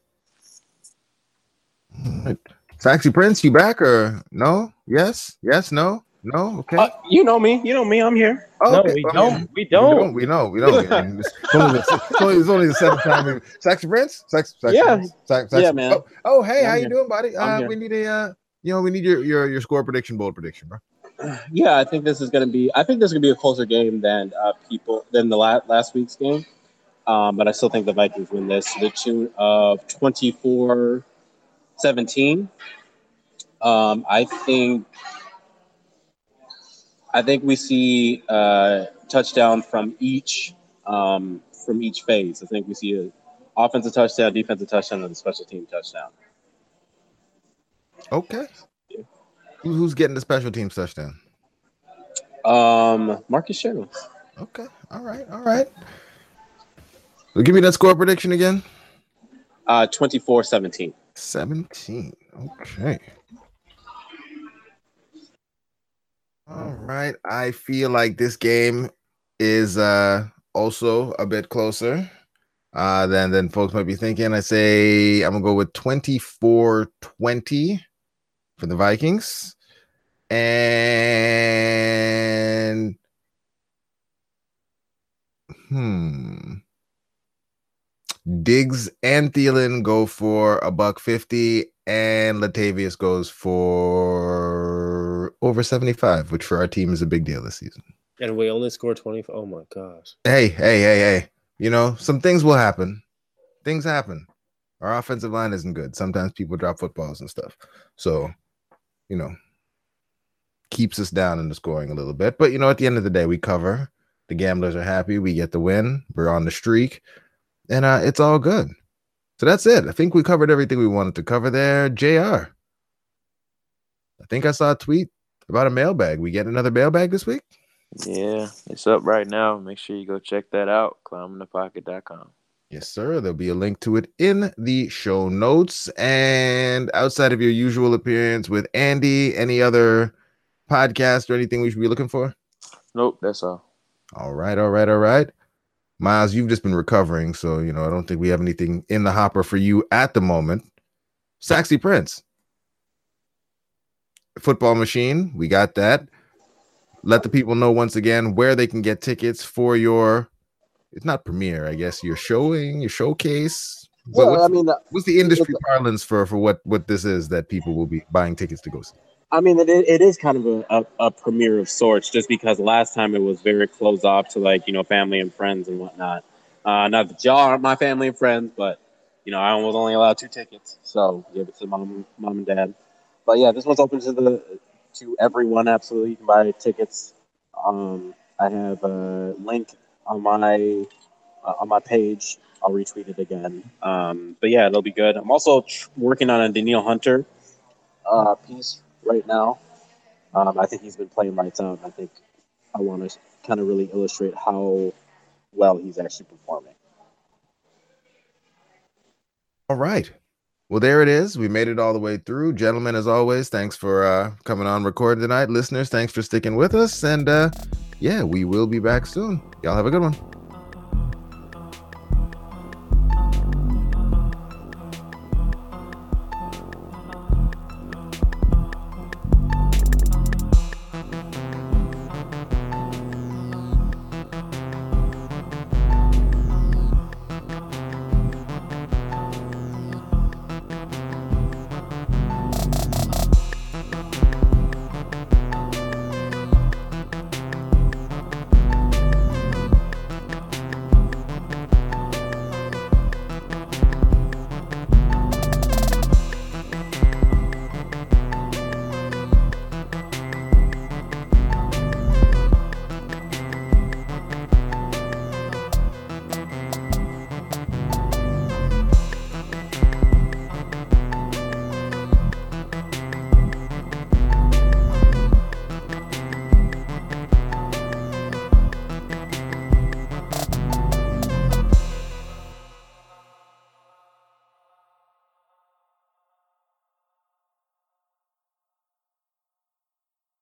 All right. Saxy Prince, you back or no? Yes, yes, no, no. Okay. Uh, you know me. You know me. I'm here. Oh, No, okay. we I don't. mean, We don't. We know. We don't. It's only, the, it's only, it's only the seventh time. We, Saxy Prince. Sax, Saxy Yeah. Prince? Sax, Saxy, Yeah, man. Oh, oh hey, I'm how you here. doing, buddy? I'm Uh, here. we need a. Uh, you know, we need your your your score prediction, bold prediction, bro. Yeah, I think this is going to be. I think this is going to be a closer game than uh, people than the la- last week's game. Um, but I still think the Vikings win this to the tune of twenty-four seventeen. Um, I think. I think we see a touchdown from each um, from each phase. I think we see a offensive touchdown, defensive touchdown, and a special team touchdown. Okay. Who, who's getting the special teams touchdown? Um, Marcus Sherman. Okay. All right. All right. So give me that score prediction again. Uh, twenty-four seventeen. seventeen. Okay. All right. I feel like this game is uh also a bit closer uh than than folks might be thinking. I say I'm gonna go with twenty-four twenty for the Vikings. And hmm Diggs and Thielen go for a buck fifty, and Latavius goes for over seventy-five, which for our team is a big deal this season. And we only scored twenty. Oh my gosh. Hey, hey, hey, hey. You know, some things will happen. Things happen. Our offensive line isn't good. Sometimes people drop footballs and stuff. So, you know, keeps us down in the scoring a little bit. But, you know, at the end of the day, we cover. The gamblers are happy. We get the win. We're on the streak. And uh, it's all good. So that's it. I think we covered everything we wanted to cover there. J R, I think I saw a tweet about a mailbag. We get another mailbag this week? Yeah, it's up right now. Make sure you go check that out. climb in the pocket dot com. Yes, sir. There'll be a link to it in the show notes. And outside of your usual appearance with Andy, any other podcast or anything we should be looking for? Nope, that's all. All right, all right, all right. Miles, you've just been recovering, so, you know, I don't think we have anything in the hopper for you at the moment. Saxy Prince. Football Machine, we got that. Let the people know once again where they can get tickets for your, it's not premiere, I guess, your showing, your showcase. Well, what's, I mean, what's the industry parlance for, for what, what this is that people will be buying tickets to go see? I mean, it, it is kind of a, a, a premiere of sorts, just because last time it was very closed off to, like, you know, family and friends and whatnot. Uh, not that y'all aren't my family and friends, but, you know, I was only allowed two tickets, so give it to mom, mom and dad. But yeah, this one's open to the to everyone. Absolutely, you can buy tickets. Um, I have a link on my uh, on my page. I'll retweet it again. Um, but yeah, it'll be good. I'm also tr- working on a Danielle Hunter uh, piece right now. Um, I think he's been playing lights out. I think I want to kind of really illustrate how well he's actually performing. All right. Well, there it is. We made it all the way through. Gentlemen, as always, thanks for uh, coming on recording tonight. Listeners, thanks for sticking with us. And uh, yeah, we will be back soon. Y'all have a good one.